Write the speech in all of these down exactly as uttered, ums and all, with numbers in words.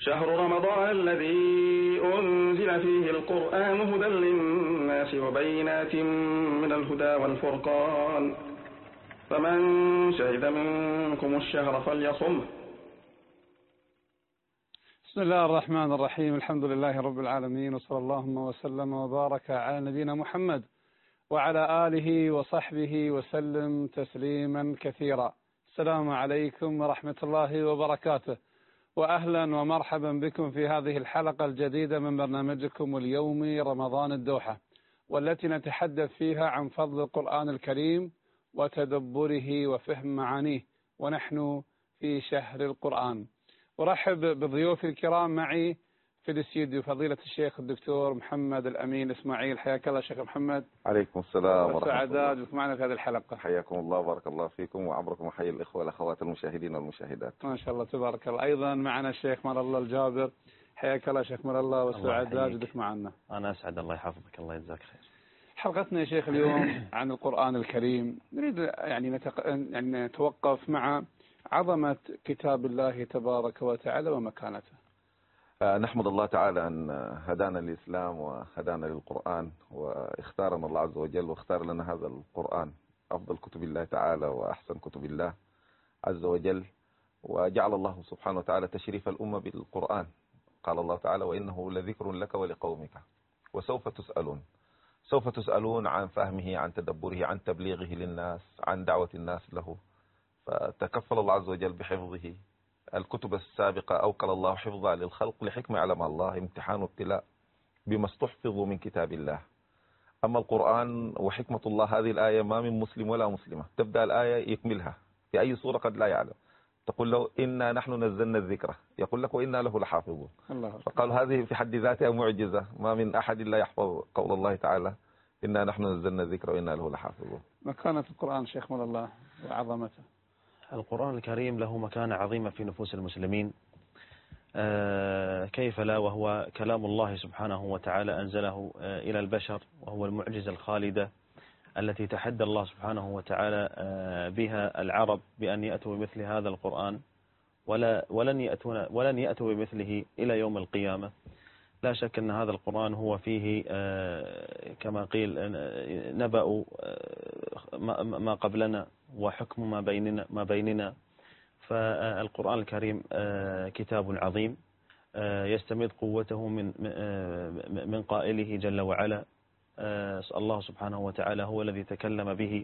شهر رمضان الذي أنزل فيه القرآن هدى للناس وبينات من الهدى والفرقان، فمن شهد منكم الشهر فليصمه. بسم الله الرحمن الرحيم، الحمد لله رب العالمين، وصلى اللهم وسلم وبارك على نبينا محمد وعلى آله وصحبه وسلم تسليما كثيرا. السلام عليكم ورحمة الله وبركاته، وأهلا ومرحبا بكم في هذه الحلقة الجديدة من برنامجكم اليومي رمضان الدوحة، والتي نتحدث فيها عن فضل القرآن الكريم وتدبره وفهم معانيه، ونحن في شهر القرآن. أرحب بالضيوف الكرام معي في الاستديو فضيلة الشيخ الدكتور محمد الأمين إسماعيل. حياك الله شيخ محمد. عليكم السلام ورحمة الله. سعداء بكم معنا في هذه الحلقة. حياكم الله وبارك الله فيكم، وعمركم وحي الإخوة والأخوات المشاهدين والمشاهدات. ما شاء الله تبارك الله. أيضا معنا الشيخ مر الله الجابر. حياك الله شيخ مر الله، وسعداء بك معنا. أنا أسعد، الله يحفظك، الله يجزاك خير. حلقتنا يا شيخ اليوم عن القرآن الكريم. نريد يعني نتق... يعني نتوقف مع عظمة كتاب الله تبارك وتعالى ومكانته. نحمد الله تعالى أن هدانا للإسلام وهدانا للقرآن، واختارنا الله عز وجل واختار لنا هذا القرآن أفضل كتب الله تعالى وأحسن كتب الله عز وجل، وجعل الله سبحانه وتعالى تشريف الأمة بالقرآن. قال الله تعالى: وإنه لذكر لك ولقومك وسوف تسألون. سوف تسألون عن فهمه، عن تدبره، عن تبليغه للناس، عن دعوة الناس له. فتكفل الله عز وجل بحفظه. الكتب السابقة أوكل الله حفظها للخلق لحكمة علم الله، امتحان وابتلاء بما استحفظوا من كتاب الله. أما القرآن وحكمة الله، هذه الآية ما من مسلم ولا مسلمة تبدأ الآية يكملها في أي سورة قد لا يعلم. تقول له: إنا نحن نزلنا الذكر، يقول لك: وإنا له لحافظون. فقال هذه في حد ذاتها معجزة، ما من أحد لا يحفظ قول الله تعالى: إنا نحن نزلنا الذكر وإنا له لحافظون. مكانة القرآن شيخ من الله وعظمته. القرآن الكريم له مكانة عظيمة في نفوس المسلمين، آه كيف لا، وهو كلام الله سبحانه وتعالى أنزله آه إلى البشر، وهو المعجزة الخالدة التي تحدى الله سبحانه وتعالى آه بها العرب بأن يأتوا بمثل هذا القرآن، ولا ولن يأتون ولن يأتوا بمثله إلى يوم القيامة. لا شك أن هذا القرآن هو فيه آه كما قيل آه نبأ آه ما قبلنا وحكم ما بيننا ما بيننا. فالقرآن الكريم كتاب عظيم يستمد قوته من من قائله جل وعلا. الله سبحانه وتعالى هو الذي تكلم به،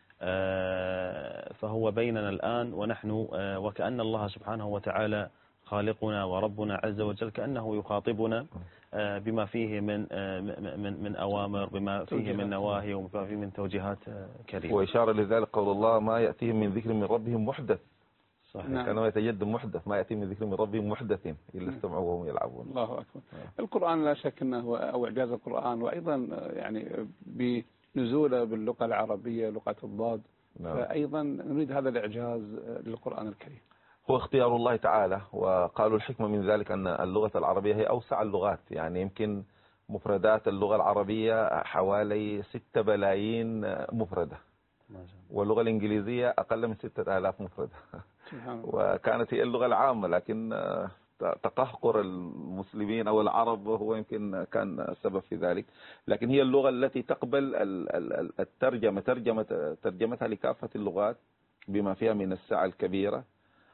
فهو بيننا الآن ونحن وكأن الله سبحانه وتعالى خالقنا وربنا عز وجل، كأنه يخاطبنا بما فيه من من من أوامر، بما فيه من نواهي، وبما فيه من توجيهات كريمة. وإشارة لذلك قول الله: ما يأتيهم من ذكر من ربهم محدث. صحيح. نعم. كانوا يتجدد محدث، ما يأتيهم من ذكر من ربهم محدث إلا استمعوا وهم يلعبون. الله أكبر. القرآن لا شك أنه أو إعجاز القرآن، وأيضا يعني بنزوله باللغة العربية لغة الضاد. نعم. فأيضا نريد هذا الإعجاز للقرآن الكريم. هو اختيار الله تعالى، وقالوا الحكمة من ذلك أن اللغة العربية هي أوسع اللغات. يعني يمكن مفردات اللغة العربية حوالي ستة بلايين مفردة، واللغة الإنجليزية أقل من ستة آلاف مفردة. وكانت هي اللغة العامة، لكن تقهقر المسلمين أو العرب هو يمكن كان السبب في ذلك. لكن هي اللغة التي تقبل الترجمة ترجمة ترجمتها لكافة اللغات بما فيها من السعة الكبيرة،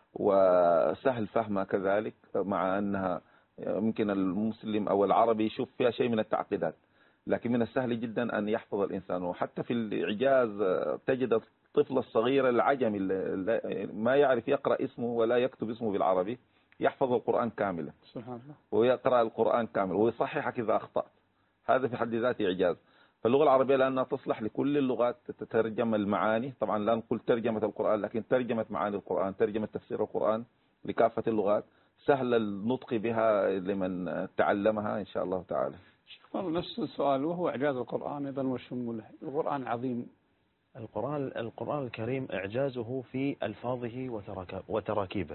وسهل فهمها كذلك، مع أنها يمكن المسلم أو العربي يشوف فيها شيء من التعقيدات، لكن من السهل جدا أن يحفظ الإنسان. وحتى في الإعجاز تجد الطفل الصغير العجمي اللي ما يعرف يقرأ اسمه ولا يكتب اسمه بالعربي يحفظ القرآن كاملا، سبحان الله، ويقرأ القرآن كامل ويصححك إذا أخطأت. هذا في حد ذاته إعجاز. فاللغة العربية لأنها تصلح لكل اللغات، تترجم المعاني، طبعا لا نقول ترجمة القرآن، لكن ترجمة معاني القرآن، ترجمة تفسير القرآن لكافة اللغات، سهل النطق بها لمن تعلمها إن شاء الله تعالى. نفس السؤال، وهو إعجاز القرآن أيضا وشموله. القرآن عظيم. القرآن القرآن الكريم إعجازه في ألفاظه وتراكيبه.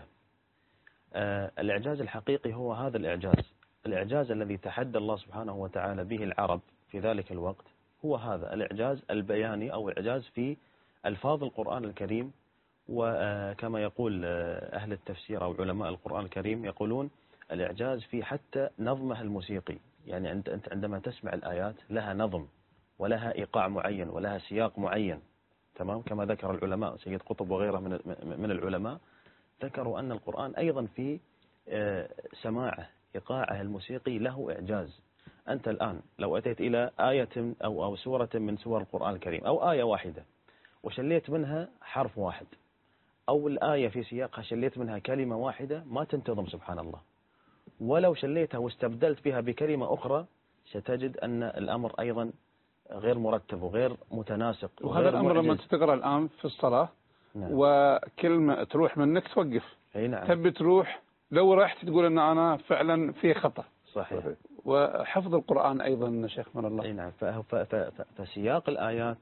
آه الإعجاز الحقيقي هو هذا الإعجاز، الإعجاز الذي تحدى الله سبحانه وتعالى به العرب في ذلك الوقت، هو هذا الإعجاز البياني أو إعجاز في ألفاظ القرآن الكريم. وكما يقول أهل التفسير أو علماء القرآن الكريم يقولون الإعجاز في حتى نظمها الموسيقي. يعني أنت أنت عندما تسمع الآيات لها نظم ولها إيقاع معين ولها سياق معين، تمام، كما ذكر العلماء سيد قطب وغيره من من العلماء ذكروا أن القرآن أيضا في سماعه إيقاعه الموسيقي له إعجاز. أنت الآن لو أتيت إلى آية أو أو سورة من سور القرآن الكريم أو آية واحدة وشليت منها حرف واحد، أو الآية في سياقها شليت منها كلمة واحدة، ما تنتظم سبحان الله. ولو شليتها واستبدلت بها بكلمة أخرى ستجد أن الأمر أيضا غير مرتب وغير متناسق. وهذا الأمر لما تقرأ الآن في الصلاة نعم. وكلمة تروح منك توقف، نعم. تبي تروح لو رحت تقول أن أنا فعلا في خطأ. صحيح. وحفظ القرآن أيضا شيخ من الله. نعم. فسياق الآيات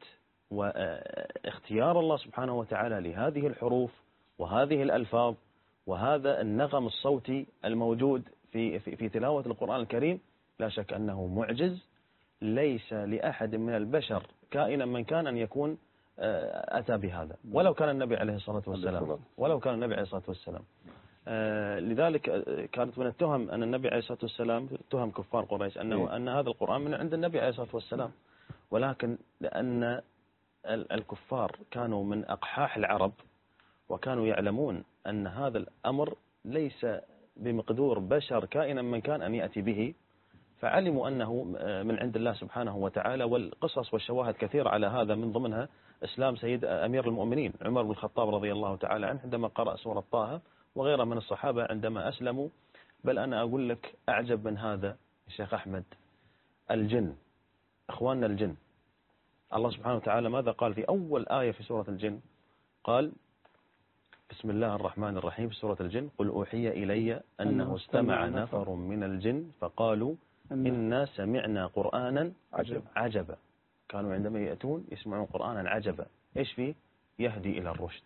واختيار الله سبحانه وتعالى لهذه الحروف وهذه الألفاظ وهذا النغم الصوتي الموجود في في, في تلاوة القرآن الكريم لا شك أنه معجز، ليس لأحد من البشر كائنا من كان أن يكون أتى بهذا، ولو كان النبي عليه الصلاة والسلام ولو كان النبي عليه الصلاة والسلام. لذلك كانت من التهم أن النبي عليه الصلاة والسلام تهم كفار قريش أنه أن هذا القرآن من عند النبي عليه الصلاة والسلام، ولكن لأن الكفار كانوا من أقحاح العرب وكانوا يعلمون أن هذا الأمر ليس بمقدور بشر كائنا من كان أن يأتي به، فعلموا أنه من عند الله سبحانه وتعالى. والقصص والشواهد كثيرة على هذا، من ضمنها إسلام سيد أمير المؤمنين عمر بن الخطاب رضي الله تعالى عنه عندما قرأ سورة طه، وغيره من الصحابة عندما أسلموا. بل أنا أقول لك أعجب من هذا الشيخ أحمد، الجن، أخواننا الجن، الله سبحانه وتعالى ماذا قال في أول آية في سورة الجن؟ قال بسم الله الرحمن الرحيم في سورة الجن: قل أوحي إلي أنه استمع نفر من الجن فقالوا إنا سمعنا قرآنا عجب. عجبا. كانوا عندما يأتون يسمعون قرآنا عجبا، إيش فيه؟ يهدي إلى الرشد،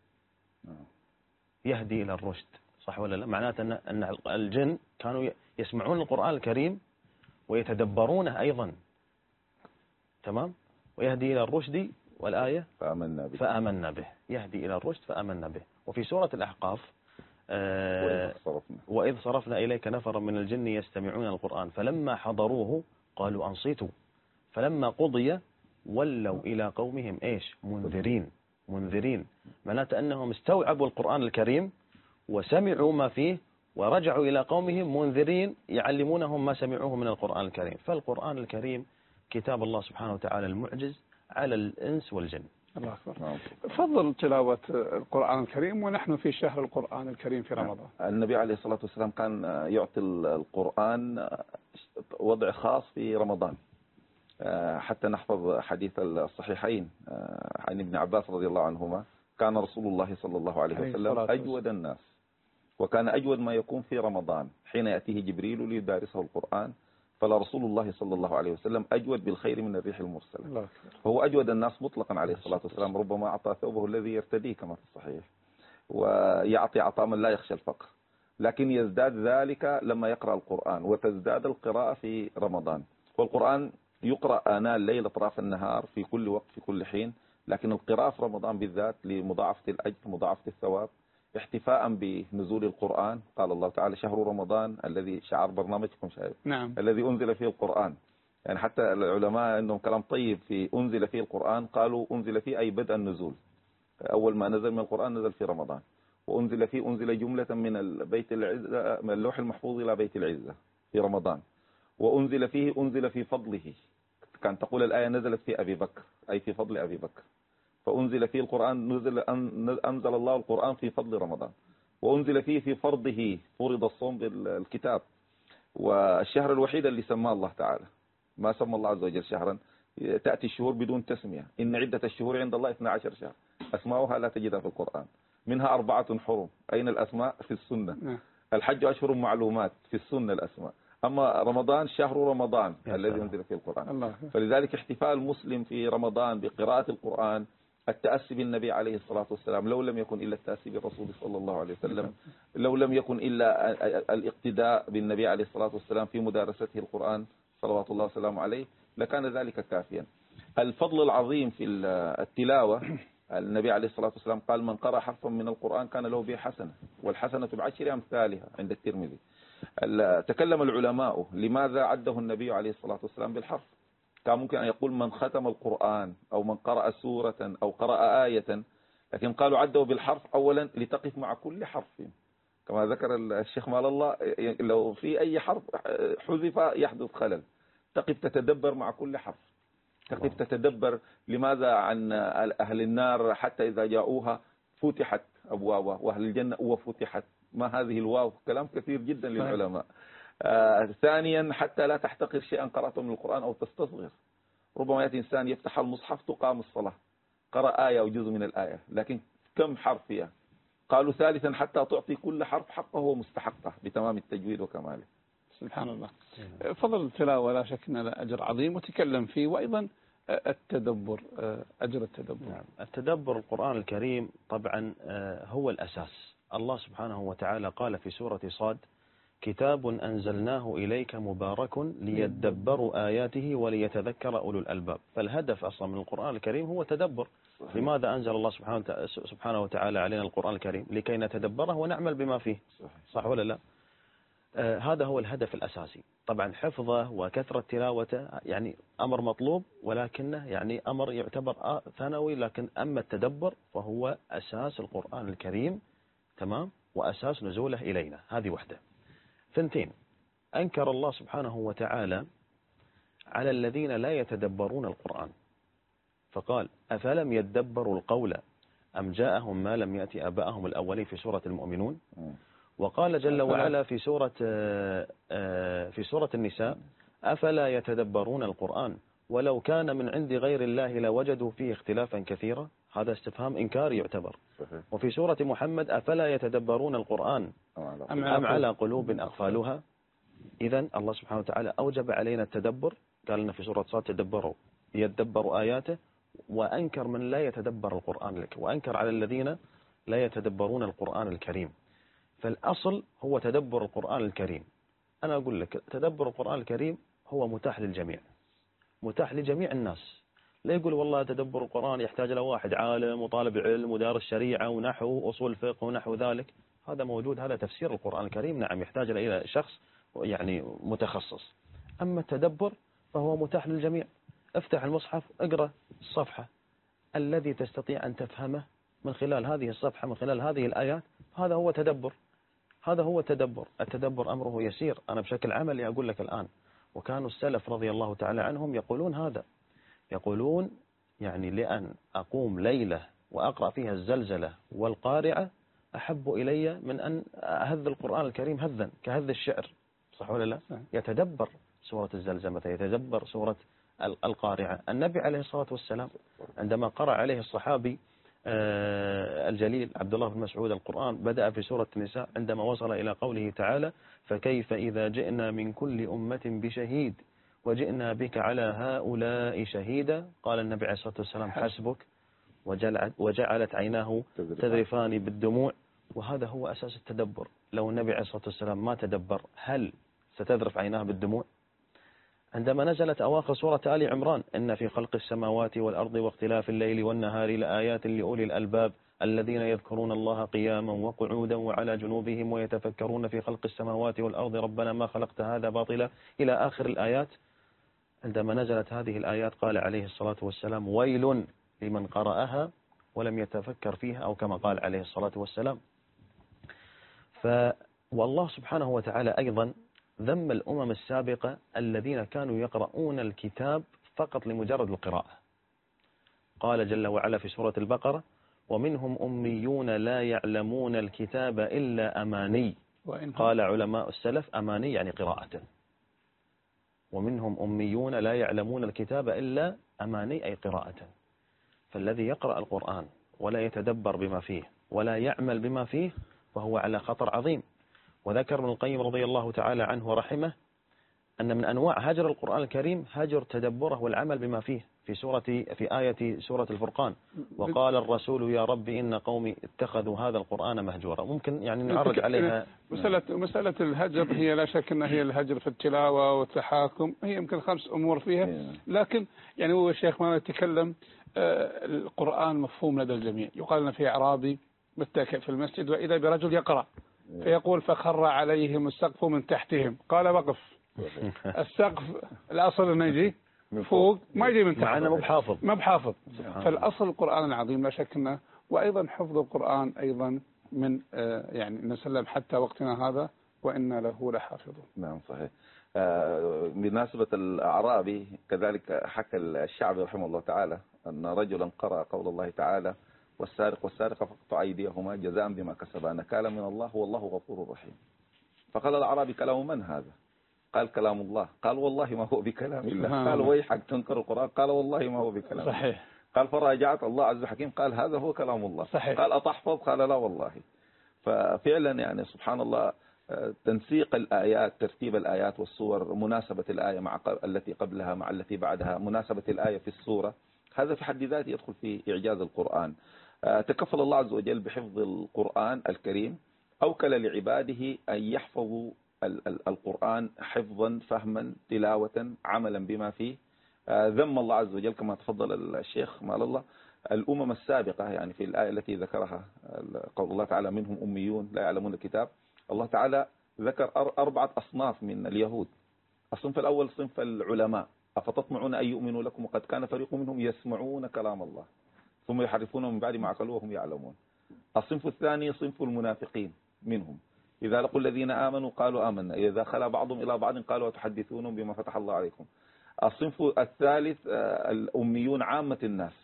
يهدي إلى الرشد، صح ولا لا؟ معناته أن أن الجن كانوا يسمعون القرآن الكريم ويتدبرونه أيضا، تمام، ويهدي إلى الرشد. والآية فآمنا به فآمنا به، يهدي إلى الرشد فآمنا به. وفي سورة الأحقاف آه صرفنا. وإذ صرفنا إليك نفرا من الجن يستمعون القرآن فلما حضروه قالوا أنصتوا فلما قضي ولوا إلى قومهم إيش؟ منذرين. منذرين معناته أنهم استوعبوا القرآن الكريم وسمعوا ما فيه ورجعوا إلى قومهم منذرين يعلمونهم ما سمعوه من القرآن الكريم. فالقرآن الكريم كتاب الله سبحانه وتعالى المعجز على الإنس والجن. الله أكبر. فضل تلاوة القرآن الكريم ونحن في شهر القرآن الكريم في رمضان. النبي عليه الصلاة والسلام كان يعطي القرآن وضع خاص في رمضان، حتى نحفظ حديث الصحيحين عن ابن عباس رضي الله عنهما: كان رسول الله صلى الله عليه وسلم أجود الناس، وكان أجود ما يكون في رمضان حين يأتيه جبريل ليدارسه القرآن، فلرسول الله صلى الله عليه وسلم أجود بالخير من الريح المرسلة. هو أجود الناس مطلقا عليه الصلاة والسلام، ربما أعطى ثوبه الذي يرتديه كما في الصحيح، ويعطي عطاء من لا يخشى الفقر، لكن يزداد ذلك لما يقرأ القرآن، وتزداد القراءة في رمضان. والقرآن يقرأ آناء الليل أطراف النهار في كل وقت في كل حين، لكن القراءة في رمضان بالذات لمضاعفة الأجر مضاعفة الثواب، احتفاء بنزول القرآن. قال الله تعالى: شهر رمضان الذي شعار برنامجكم شايف نعم. الذي أنزل فيه القرآن. يعني حتى العلماء عندهم كلام طيب في أنزل فيه القرآن، قالوا أنزل فيه أي بدء النزول، أول ما نزل من القرآن نزل في رمضان. وأنزل فيه أنزل جملة من البيت العزة، من اللوح المحفوظ إلى بيت العزة في رمضان. وأنزل فيه أنزل في فضله، كان تقول الآية نزلت في أبي بكر أي في فضل أبي بكر، فأنزل فيه القرآن، نزل أنزل الله القرآن في فضل رمضان. وأنزل فيه في فرضه، فرض الصوم بالكتاب، والشهر الوحيد اللي سماه الله تعالى، ما سمى الله عز وجل شهرا. تأتي الشهور بدون تسمية: إن عدة الشهور عند الله اثنا عشر شهر، أسماؤها لا تجدها في القرآن، منها أربعة حرم. أين الأسماء؟ في السنة. الحج أشهر معلومات، في السنة الأسماء. أما رمضان شهر رمضان الذي أنزل فيه القرآن. الله. فلذلك احتفاء المسلم في رمضان بقراءة القرآن، التأسي بالنبي عليه الصلاة والسلام، لو لم يكن إلا التأسي بالرسول صلى الله عليه وسلم، لو لم يكن إلا الاقتداء بالنبي عليه الصلاة والسلام في مدارسته القرآن صلوات الله وسلامه عليه، لكان ذلك كافيا. الفضل العظيم في التلاوة، النبي عليه الصلاة والسلام قال: من قرأ حرفا من القرآن كان له به حسنة، والحسنة بعشر أمثالها عند الترمذي. تكلم العلماء لماذا عده النبي عليه الصلاة والسلام بالحرف. كان ممكن أن يقول من ختم القرآن أو من قرأ سورة أو قرأ آية، لكن قالوا عده بالحرف أولا لتقف مع كل حرف، كما ذكر الشيخ مال الله لو في أي حرف حذف يحدث خلل. تقف تتدبر مع كل حرف، تقف تتدبر لماذا عن أهل النار حتى إذا جاءوها فتحت أبوابها وأهل الجنة وفتحت، ما هذه الواو؟ كلام كثير جدا للعلماء. آه ثانيا حتى لا تحتقر شيئا قرأته من القرآن أو تستصغر. ربما يأتي إنسان يفتح المصحف تقام الصلاة، قرأ آية أو جزء من الآية، لكن كم حرف فيها؟ قالوا ثالثا حتى تعطي كل حرف حقه ومستحقه بتمام التجويد وكماله. سبحان الله. فضل التلاوة لا شك أن له أجر عظيم وتكلم فيه، وأيضا التدبر، أجر التدبر. نعم. التدبر القرآن الكريم طبعا هو الأساس. الله سبحانه وتعالى قال في سورة صاد: كتاب أنزلناه إليك مبارك ليدبروا آياته وليتذكر أولو الألباب. فالهدف أصلا من القرآن الكريم هو تدبر. صحيح. لماذا أنزل الله سبحانه وتعالى علينا القرآن الكريم؟ لكي نتدبره ونعمل بما فيه. صحيح, صح ولا لا؟ آه هذا هو الهدف الأساسي. طبعا حفظه وكثرة تلاوته يعني أمر مطلوب، ولكنه يعني أمر يعتبر ثانوي، لكن أما التدبر فهو أساس القرآن الكريم، تمام، وأساس نزوله إلينا. هذه وحده. ثنتين، أنكر الله سبحانه وتعالى على الذين لا يتدبرون القرآن، فقال: أفلم يدبروا القول أم جاءهم ما لم يأتي آباءهم الأولين في سورة المؤمنون. وقال جل وعلا في سورة في سورة النساء: أفلا يتدبرون القرآن ولو كان من عند غير الله لوجدوا فيه اختلافا كثيرا. هذا استفهام إنكار يعتبر. وفي سورة محمد: أفلا يتدبرون القرآن أم على قلوب أقفالها. إذن الله سبحانه وتعالى أوجب علينا التدبر، قال لنا في سورة صاد: تدبروا يدبروا آياته، وأنكر من لا يتدبر القرآن لك، وأنكر على الذين لا يتدبرون القرآن الكريم. فالأصل هو تدبر القرآن الكريم. أنا أقول لك تدبر القرآن الكريم هو متاح للجميع، متاح لجميع الناس. لا يقول والله تدبر القرآن يحتاج إلى واحد عالم وطالب علم ودارس شريعة ونحو وأصول فقه ونحو ذلك. هذا موجود، هذا تفسير القرآن الكريم، نعم يحتاج إلى شخص يعني متخصص. أما التدبر فهو متاح للجميع. افتح المصحف، اقرأ الصفحة الذي تستطيع أن تفهمه من خلال هذه الصفحة، من خلال هذه الآيات، هذا هو تدبر. هذا هو تدبر. التدبر أمره يسير. أنا بشكل عملي أقول لك الآن، وكانوا السلف رضي الله تعالى عنهم يقولون هذا، يقولون يعني لأن أقوم ليلة وأقرأ فيها الزلزلة والقارعة أحب إلي من أن أهذ القرآن الكريم هذا كهذ الشعر. صح ولا لا؟ يتدبر سورة الزلزلة، يتدبر سورة القارعة. النبي عليه الصلاة والسلام عندما قرأ عليه الصحابي الجليل عبد الله بن مسعود القرآن، بدأ في سورة النساء عندما وصل إلى قوله تعالى: فكيف إذا جئنا من كل أمة بشهيد وجئنا بك على هؤلاء شهيدا. قال النبي عليه الصلاة والسلام: حسبك. وجعلت عيناه تذرفان بالدموع. وهذا هو أساس التدبر. لو النبي عليه الصلاة والسلام ما تدبر هل ستذرف عيناه بالدموع؟ عندما نزلت أواخر سورة آل عمران: إن في خلق السماوات والأرض واختلاف الليل والنهار لآيات لأولي الألباب الذين يذكرون الله قياما وقعودا وعلى جنوبهم ويتفكرون في خلق السماوات والأرض ربنا ما خلقت هذا باطلا، إلى آخر الآيات. عندما نزلت هذه الآيات قال عليه الصلاة والسلام: ويل لمن قرأها ولم يتفكر فيها، أو كما قال عليه الصلاة والسلام. ف والله سبحانه وتعالى أيضا ذم الأمم السابقة الذين كانوا يقرؤون الكتاب فقط لمجرد القراءة. قال جل وعلا في سورة البقرة: ومنهم أميون لا يعلمون الكتاب إلا أماني. قال علماء السلف: أماني يعني قراءة. ومنهم أميون لا يعلمون الكتاب إلا أماني أي قراءة. فالذي يقرأ القرآن ولا يتدبر بما فيه ولا يعمل بما فيه فهو على خطر عظيم. وذكر ابن القيم رضي الله تعالى عنه ورحمه أن من أنواع هجر القرآن الكريم هجر تدبره والعمل بما فيه، في سورة في آية سورة الفرقان: وقال الرسول يا رب إن قومي اتخذوا هذا القرآن مهجورا. ممكن يعني نعرج عليها مسألة مسألة الهجر، هي لا شك أنها هي الهجر في التلاوة والتحاكم، هي يمكن خمس أمور فيها، لكن يعني هو الشيخ ما يتكلم القرآن مفهوم لدى الجميع. يقال لنا في أعرابي متكئ في المسجد وإذا برجل يقرأ، فيقول فخر عليهم السقف من تحتهم. قال وقف، السقف الأصل أنه يجي فوق ما يجي من تحت، مع أنه مو بحافظ ما بحافظ. فالأصل القرآن العظيم لا شك أنه، وأيضا حفظ القرآن أيضا من يعني نسلم حتى وقتنا هذا وإنا له لحافظون. نعم صحيح. بمناسبة الأعرابي كذلك حكى الشعبي رحمه الله تعالى أن رجلا قرأ قول الله تعالى والسارق والسارقة فاقطعوا أيديهما جزاء بما كسبا نكالا من الله والله غفور رحيم. فقال الأعرابي كلام من هذا؟ قال كلام الله. قال والله ما هو بكلام الله. قال ويحك تنكر القرآن. قال والله ما هو بكلام الله. صحيح. قال فراجعت الله عز وجل قال هذا هو كلام الله. صحيح. قال أتحفظ؟ قال لا والله. ففعلا يعني سبحان الله تنسيق الآيات، ترتيب الآيات والصور، مناسبة الآية مع التي قبلها مع التي بعدها، مناسبة الآية في السورة، هذا في حد ذاته يدخل في إعجاز القرآن. تكفل الله عز وجل بحفظ القرآن الكريم، أوكل لعباده أن يحفظوا القرآن حفظا فهما تلاوة عملا بما فيه. ذم الله عز وجل كما تفضل الشيخ مال الله الأمم السابقة، يعني في الآية التي ذكرها قول الله تعالى منهم أميون لا يعلمون الكتاب. الله تعالى ذكر أربعة أصناف من اليهود. الصنف الأول صنف العلماء، أفتطمعون أن يؤمنوا لكم وقد كان فريق منهم يسمعون كلام الله ثم يحرفونه من بعد ما عقلوه وهم يعلمون. الصنف الثاني صنف المنافقين منهم، إذا لقوا الذين آمنوا قالوا آمنا إذا خلا بعضهم إلى بعض قالوا وتحدثونهم بما فتح الله عليكم. الصنف الثالث الأميون عامة الناس،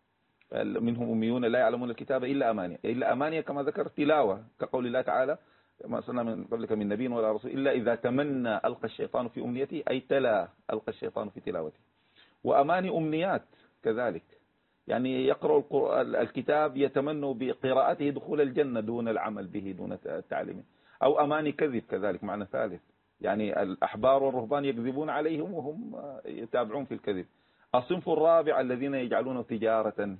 منهم أميون لا يعلمون الكتاب إلا أمانية، إلا أمانية كما ذكر تلاوة كقول الله تعالى ما أرسلنا من قبلك من نبي ولا رسول إلا إذا تمنى ألقى الشيطان في أمنيته، أي تلا ألقى الشيطان في تلاوته. وأماني أمنيات كذلك، يعني يقرأ الكتاب يتمنى بقراءته دخول الجنة دون العمل به دون التعليم. أو أماني كذب كذلك معنى ثالث، يعني الأحبار والرهبان يكذبون عليهم وهم يتابعون في الكذب. الصنف الرابع الذين يجعلونه تجارة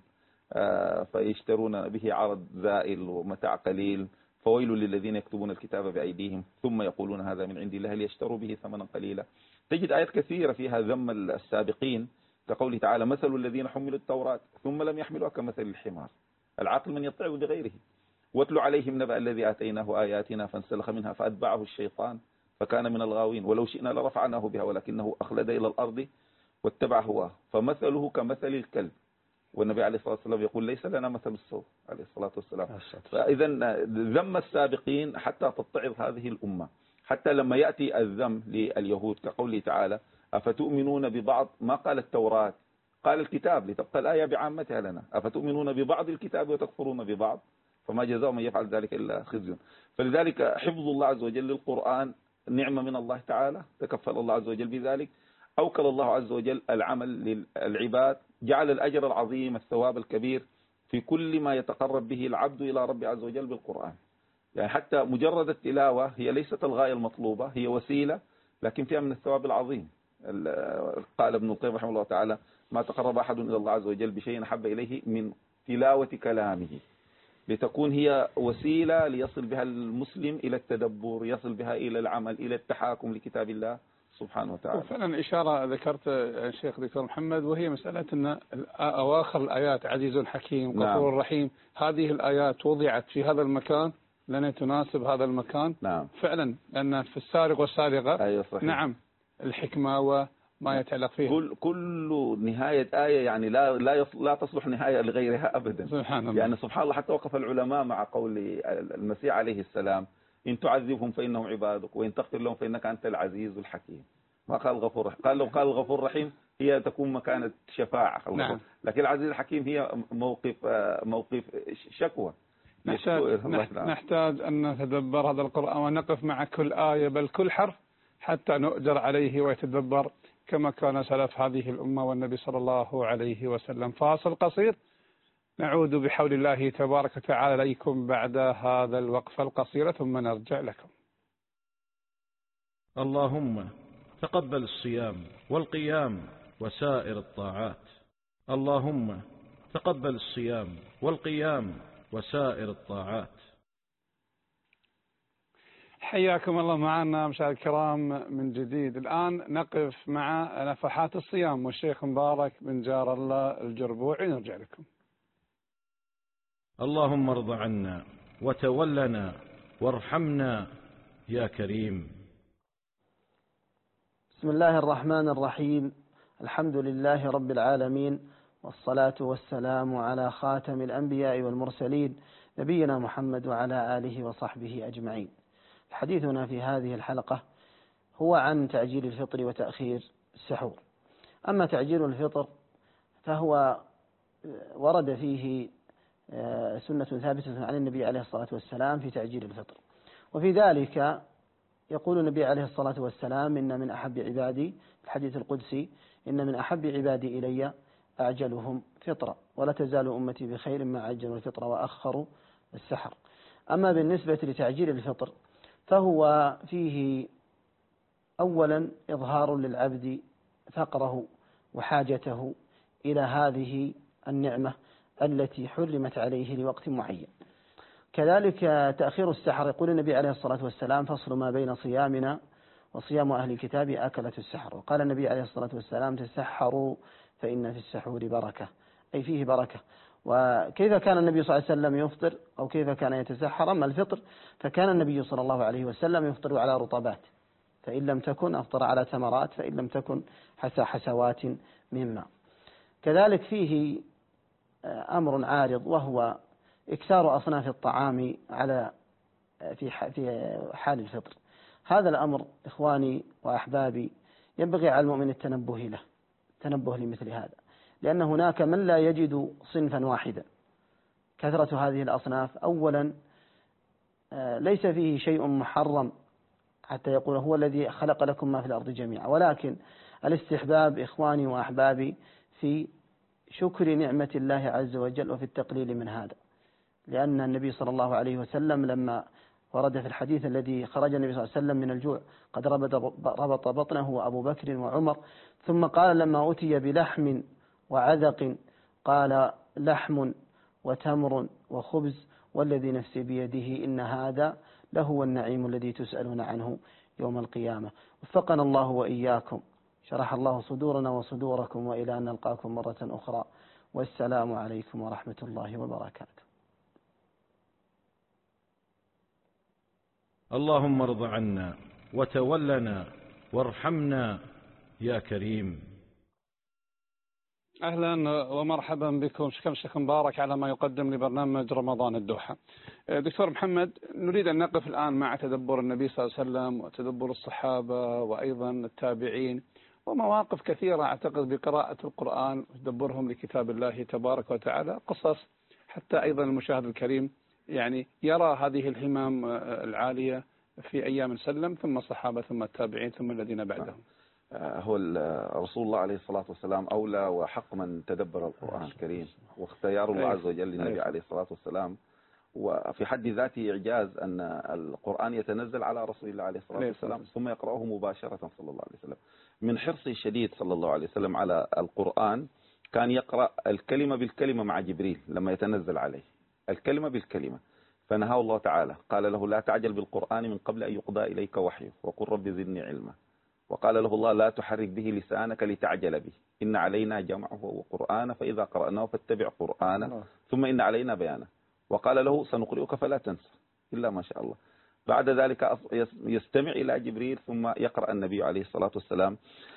فيشترون به عرض زائل ومتاع قليل، فويل للذين يكتبون الكتاب بأيديهم ثم يقولون هذا من عند الله ليشتروا به ثمنا قليلا. تجد آيات كثيرة فيها ذم السابقين كقوله تعالى مثل الذين حملوا التوراة ثم لم يحملوها كمثل الحمار العاقل من يطيع بغيره. واتل عليهم نبأ الذي آتيناه آياتنا فانسلخ منها فأتبعه الشيطان فكان من الغاوين ولو شئنا لرفعناه بها ولكنه أخلد إلى الأرض واتبع هواه فمثله كمثل الكلب. والنبي عليه الصلاة والسلام يقول ليس لنا مثل السوء عليه الصلاة والسلام. فإذا ذم السابقين حتى تتعظ هذه الأمة، حتى لما يأتي الذم لليهود كقوله تعالى أفتؤمنون ببعض ما قال التوراة قال الكتاب لتبقى الآية بعامتها لنا، أفتؤمنون ببعض الكتاب وتكفرون ببعض فما جزاء من يفعل ذلك إلا خزي. فلذلك حفظ الله عز وجل للقرآن نعمة من الله تعالى، تكفل الله عز وجل بذلك، أوكل الله عز وجل العمل للعباد، جعل الأجر العظيم الثواب الكبير في كل ما يتقرب به العبد إلى رب عز وجل بالقرآن. يعني حتى مجرد التلاوة هي ليست الغاية المطلوبة، هي وسيلة لكن فيها من الثواب العظيم. قال ابن القيم رحمه الله تعالى ما تقرب أحد إلى الله عز وجل بشيء أحب إليه من تلاوة كلامه، لتكون هي وسيلة ليصل بها المسلم إلى التدبر، يصل بها إلى العمل، إلى التحاكم لكتاب الله سبحانه وتعالى. وفعلا إشارة ذكرت الشيخ دكتور محمد، وهي مسألة أن أواخر الآيات عزيز حكيم غفور نعم. رحيم، هذه الآيات وضعت في هذا المكان لأنها تناسب هذا المكان نعم. فعلا لأن في السارق والسارقة أيوة نعم الحكمة وما يتعلق فيها. كل كل نهاية آية يعني لا لا لا تصلح نهاية لغيرها أبدا. سبحان الله. يعني سبحان الله حتى وقف العلماء مع قول المسيح عليه السلام إن تعذبهم فإنهم عبادك وإن تغفر لهم فإنك أنت العزيز الحكيم. ما قال غفور رحيم، قال لو قال الغفور الرحيم هي تكون مكانة شفاعة نعم. لكن العزيز الحكيم هي موقف موقف شكوى. نحتاج, نحتاج أن نتدبر هذا القرآن ونقف مع كل آية بل كل حرف حتى نؤجر عليه ويتدبر كما كان سلف هذه الأمة والنبي صلى الله عليه وسلم. فاصل قصير نعود بحول الله تبارك وتعالى إليكم بعد هذا الوقفة القصيرة ثم نرجع لكم. اللهم تقبل الصيام والقيام وسائر الطاعات. اللهم تقبل الصيام والقيام وسائر الطاعات. حياكم الله معنا مشاهدينا الكرام من جديد. الآن نقف مع نفحات الصيام والشيخ مبارك بن جار الله الجربوعي. نرجع لكم. اللهم ارض عنا وتولنا وارحمنا يا كريم. بسم الله الرحمن الرحيم. الحمد لله رب العالمين، والصلاة والسلام على خاتم الأنبياء والمرسلين نبينا محمد وعلى آله وصحبه أجمعين. حديثنا في هذه الحلقة هو عن تعجيل الفطر وتأخير السحور. أما تعجيل الفطر فهو ورد فيه سنة ثابتة عن النبي عليه الصلاة والسلام في تعجيل الفطر، وفي ذلك يقول النبي عليه الصلاة والسلام: إن من أحب عبادي، الحديث القدسي: إن من أحب عبادي إلي أعجلهم فطرة، ولا تزال أمتي بخير ما عجلوا الفطر وأخروا السحر. أما بالنسبة لتعجيل الفطر فهو فيه أولا إظهار للعبد فقره وحاجته إلى هذه النعمة التي حرمت عليه لوقت معين. كذلك تأخير السحر، يقول النبي عليه الصلاة والسلام: فصل ما بين صيامنا وصيام أهل الكتاب أكلة السحر. وقال النبي عليه الصلاة والسلام: تسحروا فإن في السحور بركة، أي فيه بركة. وكيف كان النبي صلى الله عليه وسلم يفطر أو كيف كان يتسحر؟ أما الفطر فكان النبي صلى الله عليه وسلم يفطر على رطبات، فإن لم تكن أفطر على تمرات، فإن لم تكن حسى حسوات من ماء. كذلك فيه أمر عارض، وهو إكثار أصناف الطعام على في في حال الفطر. هذا الأمر إخواني وأحبابي ينبغي على المؤمن التنبه له، التنبه لمثل هذا، لأن هناك من لا يجد صنفا واحدا. كثرة هذه الأصناف أولا ليس فيه شيء محرم حتى يقول هو الذي خلق لكم ما في الأرض جميعا، ولكن الاستحباب إخواني وأحبابي في شكر نعمة الله عز وجل وفي التقليل من هذا. لأن النبي صلى الله عليه وسلم لما ورد في الحديث الذي خرج النبي صلى الله عليه وسلم من الجوع قد ربط بطنه وأبو بكر وعمر، ثم قال لما أتي بلحم وعذق قال: لحم وتمر وخبز والذي نفسي بيده إن هذا لهو النعيم الذي تسألون عنه يوم القيامة. وفقنا الله وإياكم، شرح الله صدورنا وصدوركم، وإلى أن نلقاكم مرة أخرى، والسلام عليكم ورحمة الله وبركاته. اللهم ارض عنا وتولنا وارحمنا يا كريم. أهلا ومرحبا بكم، شكرا شيخ مبارك على ما يقدم لبرنامج رمضان الدوحة. دكتور محمد، نريد أن نقف الآن مع تدبر النبي صلى الله عليه وسلم وتدبر الصحابة وأيضا التابعين، ومواقف كثيرة أعتقد بقراءة القرآن وتدبرهم لكتاب الله تبارك وتعالى، قصص حتى أيضا المشاهد الكريم يعني يرى هذه الهمم العالية في أيام سلم، ثم الصحابة ثم التابعين ثم الذين بعدهم. هو رسول الله عليه الصلاة والسلام أولى وحق من تدبر القرآن الكريم، واختيار الله عز وجل للنبي عليه الصلاة والسلام، وفي حد ذاته إعجاز أن القرآن يتنزل على رسول الله عليه الصلاة والسلام ثم يقرأه مباشرة صلى الله عليه وسلم. من حرصه الشديد صلى الله عليه وسلم على القرآن كان يقرأ الكلمة بالكلمة مع جبريل لما يتنزل عليه، الكلمة بالكلمة. فنهاه الله تعالى، قال له: لا تعجل بالقرآن من قبل أن يقضى إليك وحيه وقل رب زدني علما. وقال له الله: لا تحرك به لسانك لتعجل به، إن علينا جمعه وقرآنه فإذا قرأناه فاتبع قرآنه ثم إن علينا بيانه. وقال له: سنقرئك فلا تنسى إلا ما شاء الله. بعد ذلك يستمع إلى جبريل ثم يقرأ النبي عليه الصلاة والسلام.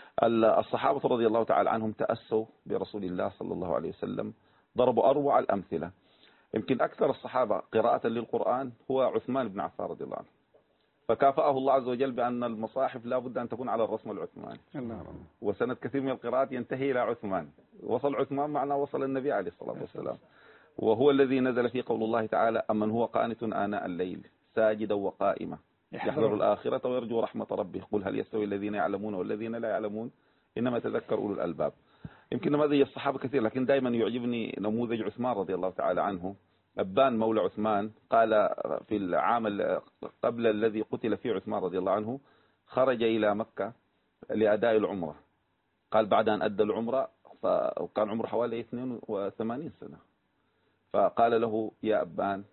الصحابة رضي الله تعالى عنهم تأسوا برسول الله صلى الله عليه وسلم، ضربوا أروع الأمثلة. يمكن أكثر الصحابة قراءة للقرآن هو عثمان بن عفان رضي الله عنه، فكافأه الله عز وجل بأن المصاحف لا بد أن تكون على الرسم العثماني، وسند كثير من القراءات ينتهي إلى عثمان. وصل عثمان معنا وصل النبي عليه الصلاة والسلام، وهو الذي نزل فيه قول الله تعالى: أمن هو قانت آناء الليل ساجدا وقائما يحذر الآخرة ويرجو رحمة ربه قل هل يستوي الذين يعلمون والذين لا يعلمون إنما يتذكر أولو الألباب. يمكن نماذج الصحابة كثير، لكن دائما يعجبني نموذج عثمان رضي الله تعالى عنه. أبان مولى عثمان قال في العام قبل الذي قتل فيه عثمان رضي الله عنه خرج إلى مكة لأداء العمرة. قال بعد أن أدى العمرة، وكان عمره حوالي اثنين وثمانين سنة، فقال له: يا أبان،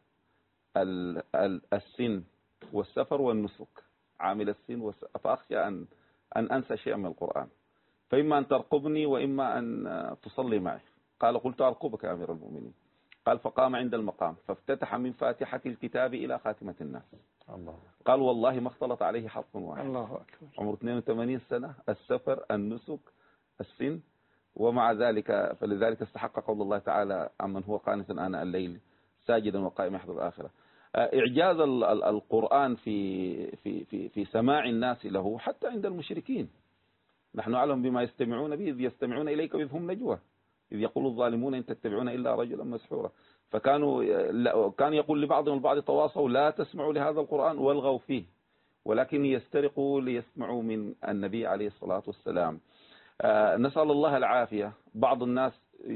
السن والسفر والنسك عامل السن والسفر، فأخشى أن أن أنسى شيئا من القرآن، فإما أن ترقبني وإما أن تصلي معي. قال: قلت أرقبك يا أمير المؤمنين. قال: فقام عند المقام فافتتح من فاتحة الكتاب إلى خاتمة الناس، الله. قال والله ما اختلط عليه حرف واحد. الله أكبر. عمره اثنين وثمانين سنة، السفر، النسك، السن، ومع ذلك فلذلك استحق قول الله تعالى عمن هو قانت آناء الليل ساجدا وقائما يحذر الآخرة. إعجاز القرآن في في في في سماع الناس له حتى عند المشركين. نحن أعلم بما يستمعون به إذ يستمعون إليك وإذ هم نجوى إذ يقول الظالمون إن تتبعون إلا رجلا مسحورا. فكانوا كان يقول لبعضهم البعض تواصوا لا تسمعوا لهذا القرآن والغوا فيه، ولكن يسترقوا ليسمعوا من النبي عليه الصلاة والسلام. نسأل الله العافية. بعض الناس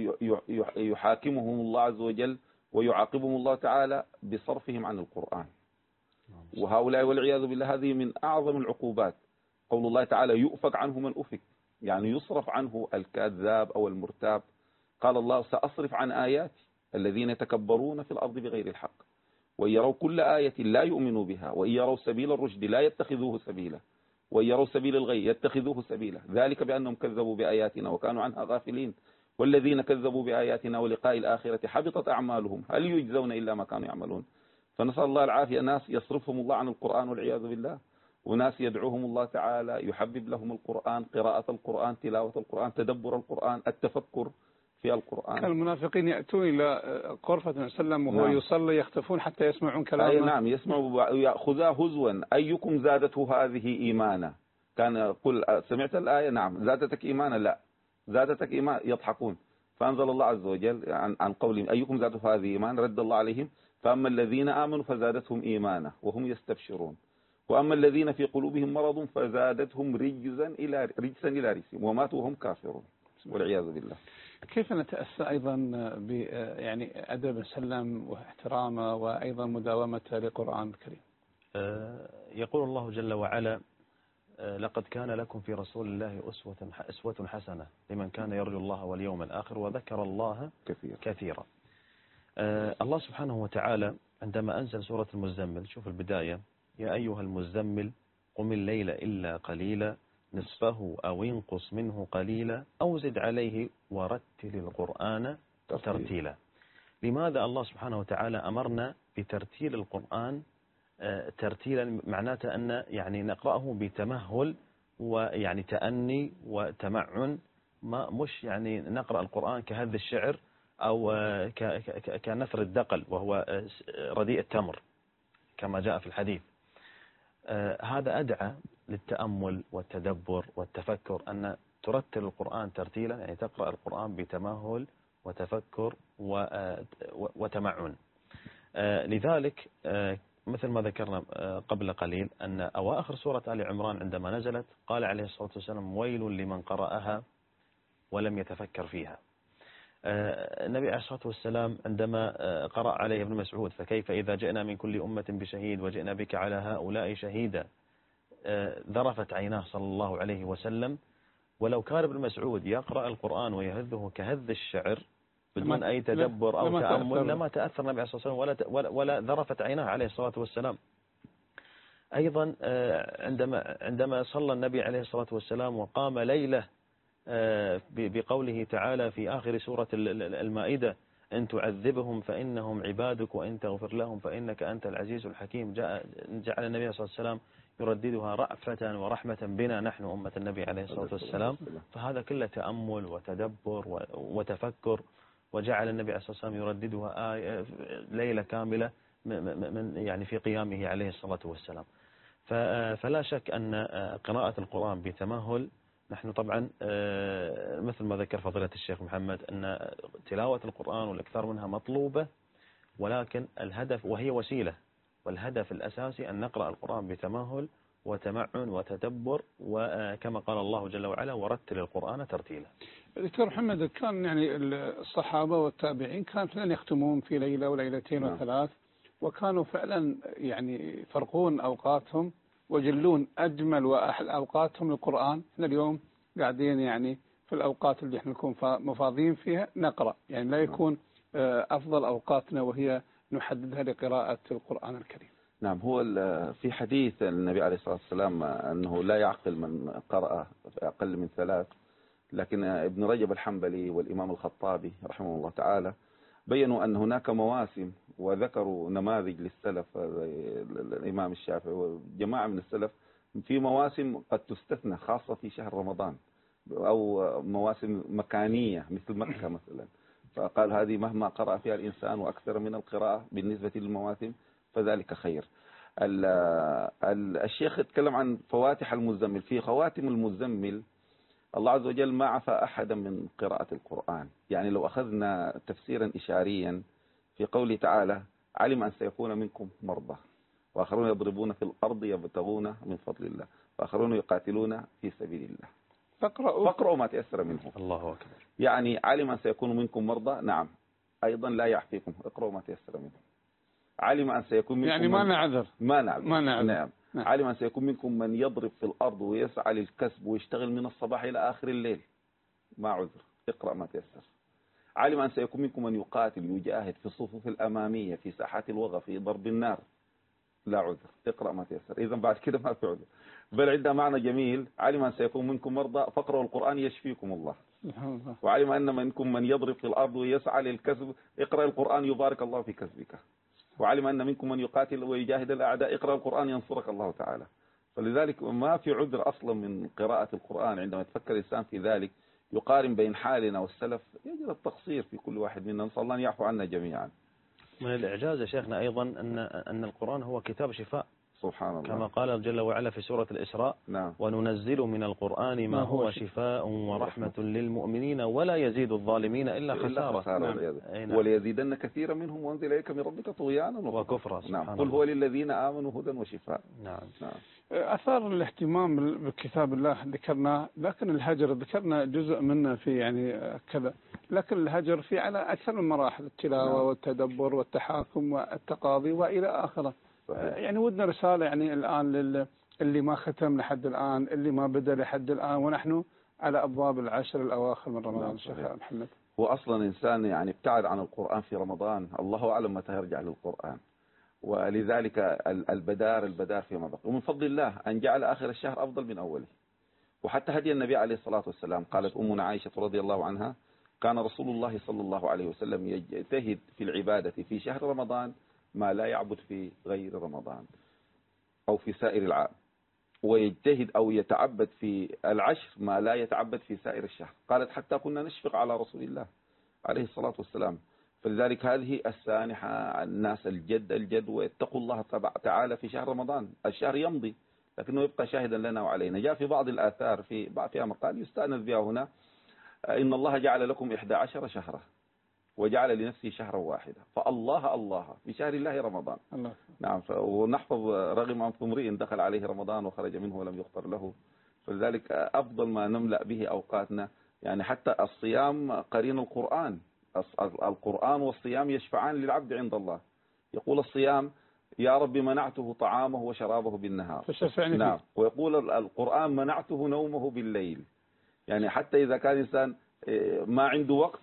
يحاكمهم الله عز وجل ويعاقبهم الله تعالى بصرفهم عن القرآن، وهؤلاء والعياذ بالله هذه من أعظم العقوبات. قول الله تعالى يؤفك عنه من أفك، يعني يصرف عنه الكذاب أو المرتاب. قال الله سأصرف عن آياتي الذين يتكبرون في الأرض بغير الحق وإن يروا كل آية لا يؤمنوا بها وإن يروا سبيل الرشد لا يتخذوه سبيلا وإن يروا سبيل الغي يتخذوه سبيلا ذلك بأنهم كذبوا بآياتنا وكانوا عنها غافلين والذين كذبوا بآياتنا ولقاء الآخرة حبطت أعمالهم هل يجزون إلا ما كانوا يعملون. فنسأل الله العافية. ناس يصرفهم الله عن القرآن والعياذ بالله، وناس يدعوهم الله تعالى يحبب لهم القرآن، قراءة القرآن، تلاوة القرآن، تدبر القرآن، التفكر في القرآن. كان المنافقين يأتون إلى غرفة النبي صلى الله عليه وسلم وهو نعم. يصلي يختفون حتى يسمعون كلامه. أي نعم يسمعوا يأخذها هزوا. أيكم زادته هذه إيمانا؟ كان يقول سمعت الآية نعم زادتك إيمانا؟ لا زادتك إيمان. يضحكون. فأنزل الله عز وجل عن, عن قولهم أيكم زادته هذه إيمانا رد الله عليهم فأما الذين آمنوا فزادتهم إيمانا وهم يستبشرون وأما الذين في قلوبهم مرض فزادتهم رجزا إلى رجسا إلى رجسهم وماتوا وهم كافرون والعياذ بالله. كيف نتأسى أيضا ب يعني أدب السلام واحترامه وأيضا مداومة للقرآن الكريم؟ يقول الله جل وعلا لقد كان لكم في رسول الله أسوة أسوة حسنة لمن كان يرجو الله واليوم الآخر وذكر الله كثيرا, كثيرا. الله سبحانه وتعالى عندما أنزل سورة المزمل، شوف البداية: يا أيها المزمل قم الليل إلا قليلا نصفه أو انقص منه قليلا أو زد عليه ورتل القرآن ترتيلا. لماذا الله سبحانه وتعالى أمرنا بترتيل القرآن ترتيلا؟ معناته أن يعني نقرأه بتمهل ويعني تأني وتمعن، ما مش يعني نقرأ القرآن كهذا الشعر أو كنثر الدقل وهو رديء التمر كما جاء في الحديث. هذا أدعى للتأمل والتدبر والتفكر، أن ترتل القرآن ترتيلا يعني تقرأ القرآن بتمهل وتفكر وتمعن. لذلك مثل ما ذكرنا قبل قليل أن أواخر سورة آل عمران عندما نزلت قال عليه الصلاة والسلام ويل لمن قرأها ولم يتفكر فيها. النبي عليه الصلاة والسلام عندما قرأ عليه ابن مسعود فكيف إذا جئنا من كل أمة بشهيد وجئنا بك على هؤلاء شهيدا، ذرفت عيناه صلى الله عليه وسلم. ولو كان ابن مسعود يقرأ القرآن ويهذه كهذ الشعر بدون أي تدبر أو تأمل لما تأثر النبي صلى الله عليه وسلم ولا, ولا ذرفت عيناه عليه الصلاة والسلام. أيضا عندما عندما صلى النبي عليه الصلاة والسلام وقام ليلة بقوله تعالى في آخر سورة المائدة إن تعذبهم فإنهم عبادك وإن تغفر لهم فإنك أنت العزيز الحكيم، جاء جعل النبي صلى الله عليه وسلم يرددها رأفة ورحمة بنا نحن أمة النبي عليه الصلاة والسلام. فهذا كله تأمل وتدبر وتفكر، وجعل النبي عليه الصلاة والسلام يرددها آية ليلة كاملة من يعني في قيامه عليه الصلاة والسلام. فلا شك أن قراءة القرآن بتمهل، نحن طبعا مثل ما ذكر فضيلة الشيخ محمد أن تلاوة القرآن والإكثار منها مطلوبة، ولكن الهدف وهي وسيلة، والهدف الأساسي أن نقرأ القرآن بتمهل وتمعن وتدبر، وكما قال الله جل وعلا ورتل القرآن ترتيلا. دكتور محمد، كان يعني الصحابة والتابعين كانوا فعلا يختمون في ليلة وليلتين وثلاث، وكانوا فعلا يعني يفرقون أوقاتهم وجلون أجمل وأحلى أوقاتهم للقرآن. احنا اليوم قاعدين يعني في الأوقات اللي احنا نكون مفاضين فيها نقرأ، يعني لا يكون أفضل أوقاتنا وهي نحددها لقراءة القرآن الكريم. نعم، هو في حديث النبي عليه الصلاة والسلام أنه لا يعقل من قرأ أقل من ثلاث، لكن ابن رجب الحنبلي والإمام الخطابي رحمه الله تعالى بينوا أن هناك مواسم، وذكروا نماذج للسلف الإمام الشافعي وجماعة من السلف في مواسم قد تستثنى خاصة في شهر رمضان، أو مواسم مكانية مثل مكة مثلا، فقال هذه مهما قرأ فيها الإنسان وأكثر من القراءة بالنسبة للمواسم فذلك خير. ال ال الشيخ اتكلم عن فواتح المزمل. في خواتم المزمل الله عز وجل ما عفى أحدا من قراءة القرآن. يعني لو أخذنا تفسيرا إشاريا في قوله تعالى علم أن سيكون منكم مرضى وآخرون يضربون في الأرض يبتغون من فضل الله وآخرون يقاتلون في سبيل الله فاقرأوا فاقرأوا ما تيسر منه. الله أكبر. يعني علم أن سيكون منكم مرضى، نعم، أيضا لا يعفيكم، اقرأوا ما تيسر منه. علم أن سيكون منكم يعني ما نعذر ما نعذر ما نعذر نعم. نعم. علم أن سيكون منكم من يضرب في الأرض ويسعى للكسب ويشتغل من الصباح إلى آخر الليل، ما عذر، اقرأ ما تيسر. علم أن سيكون منكم من يقاتل يجاهد في الصفوف الأمامية في ساحات الوغى في ضرب النار، لا عذر، اقرأ ما تيسر. إذا بعد كده ما في عذر. بل عندها معنى جميل، علم أن سيكون منكم مرضى فاقرأوا القرآن يشفيكم الله. وعلم أن منكم من يضرب في الأرض ويسعى للكسب، اقرأ القرآن يبارك الله في كسبك. وعلم أن منكم من يقاتل ويجاهد الأعداء، اقرأ القرآن ينصرك الله تعالى. فلذلك ما في عذر أصلا من قراءة القرآن. عندما يتفكر الإنسان في ذلك يقارن بين حالنا والسلف يجد التقصير في كل واحد منا، نسأل الله أن يعفو عنا جميعا. من الإعجاز يا شيخنا أيضا أن أن القرآن هو كتاب شفاء سبحان الله، كما قال جل وعلا في سورة الإسراء نعم. وننزل من القرآن ما هو شفاء ورحمة للمؤمنين ولا يزيد الظالمين إلا خسارة. نعم. وليزيدن كثيرا منهم وانزل إليك من ربك طغيانا وكفرا. نعم. قل هو للذين آمنوا هدى وشفاء. نعم. نعم. أثار الاهتمام بكتاب الله ذكرنا، لكن الهجر ذكرنا جزء منه في يعني كذا، لكن الهجر في على أكثر من مراحل، التلاوة نعم. والتدبر والتحاكم والتقاضي وإلى آخره. صحيح. يعني ودنا رسالة يعني الآن للي ما ختم لحد الآن، اللي ما بدأ لحد الآن، ونحن على أبواب العشر الأواخر من رمضان. نعم. شيخ محمد، هو أصلا إنسان يعني ابتعد عن القرآن في رمضان، الله أعلم متى يرجع للقرآن. ولذلك البدار البدار فيما بقي، ومن فضل الله أن جعل آخر الشهر أفضل من أوله. وحتى هدي النبي عليه الصلاة والسلام، قالت أمنا عائشة رضي الله عنها كان رسول الله صلى الله عليه وسلم يجتهد في العبادة في شهر رمضان ما لا يعبد في غير رمضان أو في سائر العام، ويجتهد أو يتعبد في العشر ما لا يتعبد في سائر الشهر. قالت حتى كنا نشفق على رسول الله عليه الصلاة والسلام. فلذلك هذه السانحة الناس الجد الجد ويتقوا الله تعالى في شهر رمضان. الشهر يمضي لكنه يبقى شاهدا لنا وعلينا. جاء في بعض الآثار في بعض فيها مقال يستأنس بها هنا، إن الله جعل لكم إحدى عشر شهرا وجعل لنفسه شهرا واحدا، فالله الله في شهر الله رمضان. الله. نعم. ونحفظ رغم أنف امرئ دخل عليه رمضان وخرج منه ولم يغفر له. فلذلك أفضل ما نملأ به أوقاتنا، يعني حتى الصيام قرين القرآن. القرآن والصيام يشفعان للعبد عند الله. يقول الصيام يا رب منعته طعامه وشرابه بالنهار فشفعني. نعم. ويقول القرآن منعته نومه بالليل. يعني حتى إذا كان إنسان ما عنده وقت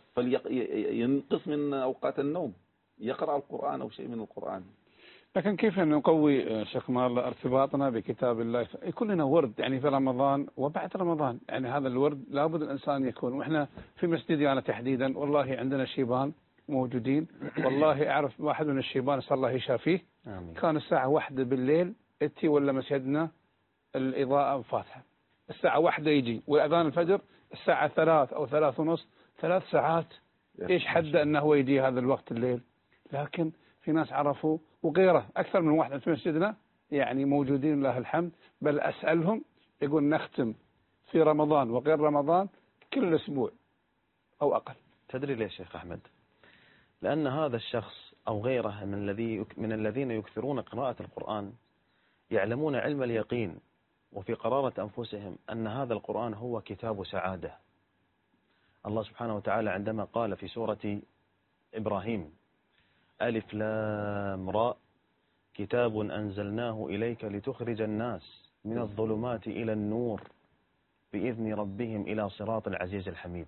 فلينقص من أوقات النوم، يقرأ القرآن أو شيء من القرآن. لكن كيف نقوي شيخ مال ارتباطنا بكتاب الله؟ يكون لنا ورد يعني في رمضان وبعد رمضان، يعني هذا الورد لابد الإنسان يكون. وإحنا في مسجدي أنا تحديدا والله عندنا شيبان موجودين، والله أعرف واحد من الشيبان نسأل الله يشافيه، كان الساعة واحدة بالليل اتي ولا مسجدنا الإضاءة فاتحة، الساعة واحدة يجي، والأذان الفجر الساعة ثلاث أو ثلاث ونص، ثلاث ساعات. إيش حد أنه هو يجي هذا الوقت الليل؟ لكن في ناس عرفوا، وغيره أكثر من واحد في مسجدنا يعني موجودين له الحمد. بل أسألهم يقول نختم في رمضان وغير رمضان كل أسبوع أو أقل. تدري ليش شيخ أحمد؟ لأن هذا الشخص أو غيره من الذي من الذين يكثرون قراءة القرآن يعلمون علم اليقين وفي قرارة أنفسهم أن هذا القرآن هو كتاب سعادة. الله سبحانه وتعالى عندما قال في سورة إبراهيم ألف لام راء كتاب أنزلناه إليك لتخرج الناس من الظلمات إلى النور بإذن ربهم إلى صراط العزيز الحميد.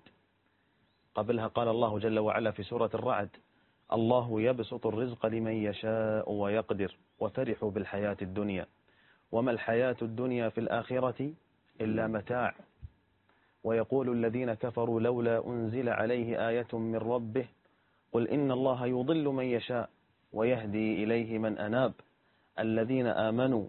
قبلها قال الله جل وعلا في سورة الرعد الله يبسط الرزق لمن يشاء ويقدر وفرحوا بالحياة الدنيا وما الحياة الدنيا في الآخرة إلا متاع ويقول الذين كفروا لولا أنزل عليه آية من ربه قل إن الله يضل من يشاء ويهدي إليه من أناب الذين آمنوا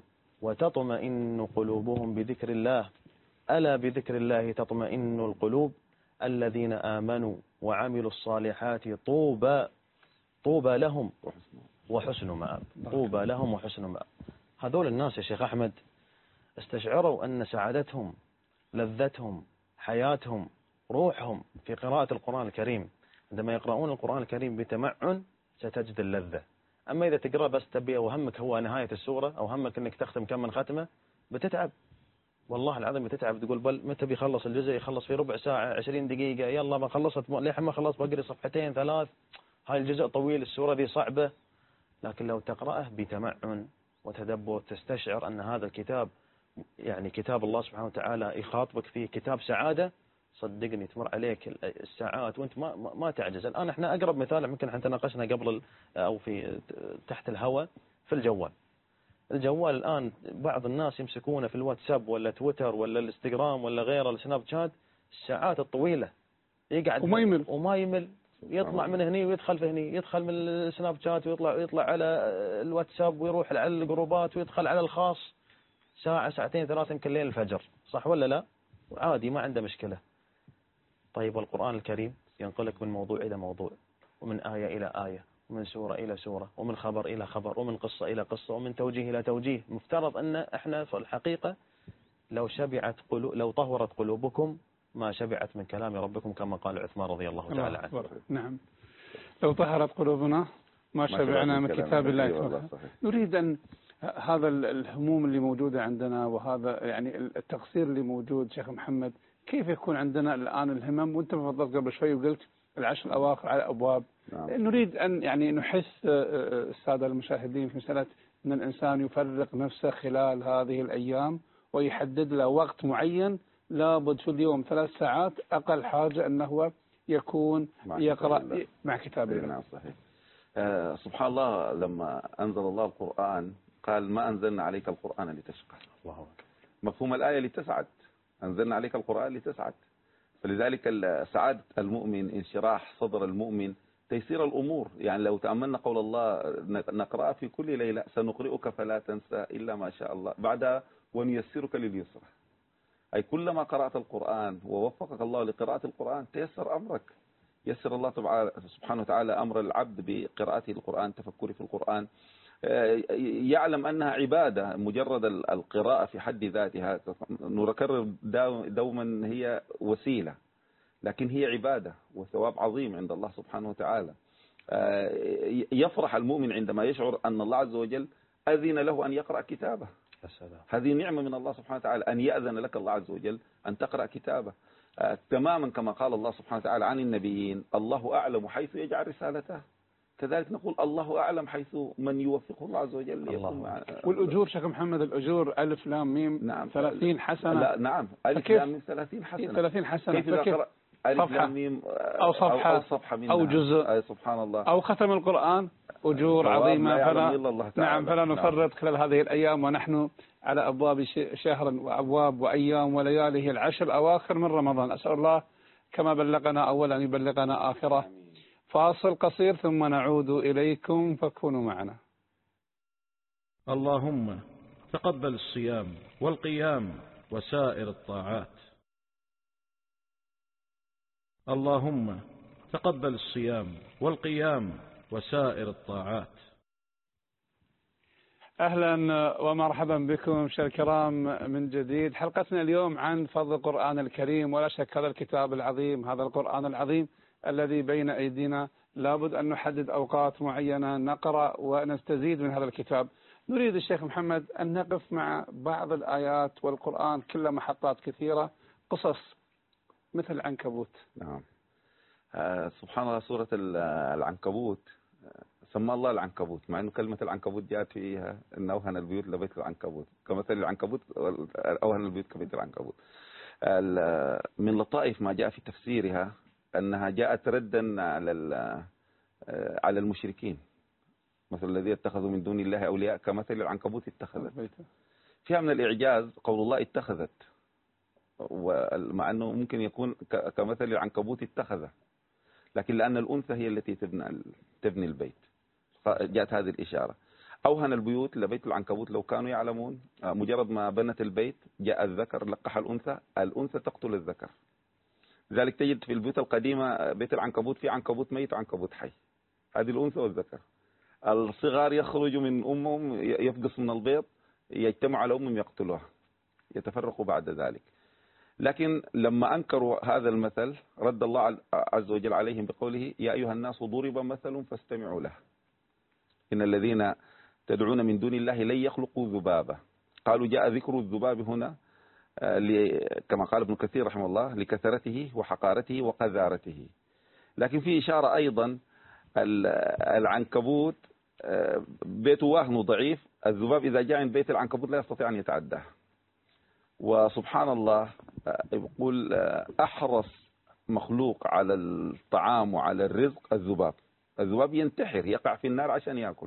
وتطمئن قلوبهم بذكر الله ألا بذكر الله تطمئن القلوب الذين آمنوا وعملوا الصالحات طوبى طوبى لهم وحسن مآب. طوبى لهم وحسن مآب. هذول الناس يا شيخ أحمد استشعروا أن سعادتهم، لذتهم، حياتهم، روحهم في قراءة القرآن الكريم. عندما يقرؤون القرآن الكريم بتمعن ستجد اللذة. أما إذا تقرأ بس تبيه وهمك هو نهاية السورة أو همك أنك تختم كم من ختمة بتتعب، والله العظيم بتتعب. تقول بل متى بيخلص الجزء؟ يخلص في ربع ساعة عشرين دقيقة، يلا ما خلصت ليه ما خلص بقري صفحتين ثلاث، هاي الجزء طويل، السورة دي صعبة. لكن لو تقرأه بتمعن وتدبر تستشعر أن هذا الكتاب يعني كتاب الله سبحانه وتعالى يخاطبك فيه، كتاب سعادة. صدقني تمر عليك الساعات وانت ما ما تعجز. الآن احنا أقرب مثال ممكن احنا تناقشنا قبل أو في تحت الهواء في الجوال. الجوال الآن بعض الناس يمسكونه في الواتساب ولا تويتر ولا الانستغرام ولا غيره السناب شات الساعات الطويلة، يقعد وما يمل وما يمل يطلع من هني ويدخل في هني، يدخل من السناب شات ويطلع يطلع على الواتساب ويروح على الجروبات ويدخل على الخاص ساعة ساعتين ثلاثة يمكن لين الفجر، صح ولا لا؟ عادي ما عنده مشكلة. طيب والقرآن الكريم ينقلك من موضوع إلى موضوع، ومن آية إلى آية، ومن سورة إلى سورة، ومن خبر إلى خبر، ومن قصة إلى قصة، ومن توجيه إلى توجيه. مفترض أن إحنا في الحقيقة لو شبعت قلوب لو طهرت قلوبكم ما شبعت من كلام ربكم كما قال عثمان رضي الله تعالى عنه. نعم، لو طهرت قلوبنا ما شبعنا من كتاب الله. نريد أن هذا الهموم اللي موجودة عندنا وهذا يعني التقصير اللي موجود شيخ محمد، كيف يكون عندنا الآن الهمم؟ وانت تفضلت قبل شوي وقلت العشر الأواخر على أبواب. نعم. نريد أن يعني نحس السادة المشاهدين في مسألة أن الإنسان يفرق نفسه خلال هذه الأيام ويحدد له وقت معين، لابد في اليوم ثلاث ساعات أقل حاجة أنه هو يكون مع يقرأ كتاب مع كتاب الله. نعم صحيح. آه سبحان الله، لما أنزل الله القرآن قال ما أنزلنا عليك القرآن لتشقى. الله أكبر. مفهوم الآية لتسعد، أنزلنا عليك القرآن لتسعد. فلذلك سعادة المؤمن، انشراح صدر المؤمن، تيسير الأمور. يعني لو تأملنا قول الله نقرأ في كل ليلة سنقرئك فلا تنسى إلا ما شاء الله، بعدها ونيسرك لليسرى. أي كلما قرأت القرآن ووفقك الله لقراءة القرآن تيسر أمرك. يسر الله سبحانه وتعالى أمر العبد بقراءته القرآن، تفكره في القرآن، يعلم أنها عبادة. مجرد القراءة في حد ذاتها نكرر دوما هي وسيلة، لكن هي عبادة وثواب عظيم عند الله سبحانه وتعالى. يفرح المؤمن عندما يشعر أن الله عز وجل أذن له أن يقرأ كتابه. هذه نعمة من الله سبحانه وتعالى أن يأذن لك الله عز وجل أن تقرأ كتابه. تماما كما قال الله سبحانه وتعالى عن النبيين الله أعلم حيث يجعل رسالته، كذلك نقول الله أعلم حيث من يوفقه الله عز وجل. الله. والأجور شيخ محمد، الأجور ألف لام ميم. نعم. ثلاثين حسنة. لا نعم ألف لام ميم ثلاثين حسنة. ثلاثين حسنة. كيف إذا ألف لام ميم أو صفحة أو, صفحة أو جزء أي سبحان الله أو ختم القرآن، أجور عظيمة. فلا نعم فلا نفرط خلال هذه الأيام ونحن على أبواب شهر وأبواب وأيام ولياله العشر الأواخر من رمضان. أسأل الله كما بلغنا أولا يبلغنا آخرة. فاصل قصير ثم نعود إليكم فكونوا معنا. اللهم تقبل الصيام والقيام وسائر الطاعات. اللهم تقبل الصيام والقيام وسائر الطاعات. أهلا ومرحبا بكم مشاهدينا الكرام من جديد. حلقتنا اليوم عن فضل القرآن الكريم، ولا شك هذا الكتاب العظيم، هذا القرآن العظيم الذي بين أيدينا لابد أن نحدد أوقات معينة نقرأ ونستزيد من هذا الكتاب. نريد الشيخ محمد أن نقف مع بعض الآيات، والقرآن كله محطات كثيرة، قصص مثل العنكبوت. نعم. آه سبحان الله، سورة العنكبوت سمى الله العنكبوت، مع أنه كلمة العنكبوت جاءت فيها أن أوهن البيوت لبيت العنكبوت، كمثل العنكبوت أوهن البيوت كبيت العنكبوت. من لطائف ما جاء في تفسيرها أنها جاءت ردا على على المشركين، مثل الذي اتخذوا من دون الله أولياء كمثل العنكبوت اتخذت. فيها من الإعجاز قول الله اتخذت، ومع أنه ممكن يكون كمثل العنكبوت اتخذ، لكن لأن الأنثى هي التي تبني تبني البيت جاءت هذه الإشارة. أوهن البيوت لبيت العنكبوت لو كانوا يعلمون، مجرد ما بنت البيت جاء الذكر لقح الأنثى، الأنثى تقتل الذكر. لذلك تجد في البيوت القديمة بيت العنكبوت في عنكبوت ميت وعنكبوت حي، هذه الأنثى والذكر. الصغار يخرجوا من أمهم يفقص من البيض يجتمع على أمهم يقتلوها، يتفرقوا بعد ذلك. لكن لما أنكروا هذا المثل رد الله عز وجل عليهم بقوله يا أيها الناس ضرب مثل فاستمعوا له إن الذين تدعون من دون الله لن يخلقوا ذبابة. قالوا جاء ذكر الذباب هنا كما قال ابن كثير رحمه الله لكثرته وحقارته وقذارته. لكن في إشارة أيضا العنكبوت بيته واهن ضعيف، الذباب إذا جاء من بيت العنكبوت لا يستطيع أن يتعداه. وسبحان الله يقول أحرص مخلوق على الطعام وعلى الرزق الذباب. الذباب ينتحر يقع في النار عشان يأكل.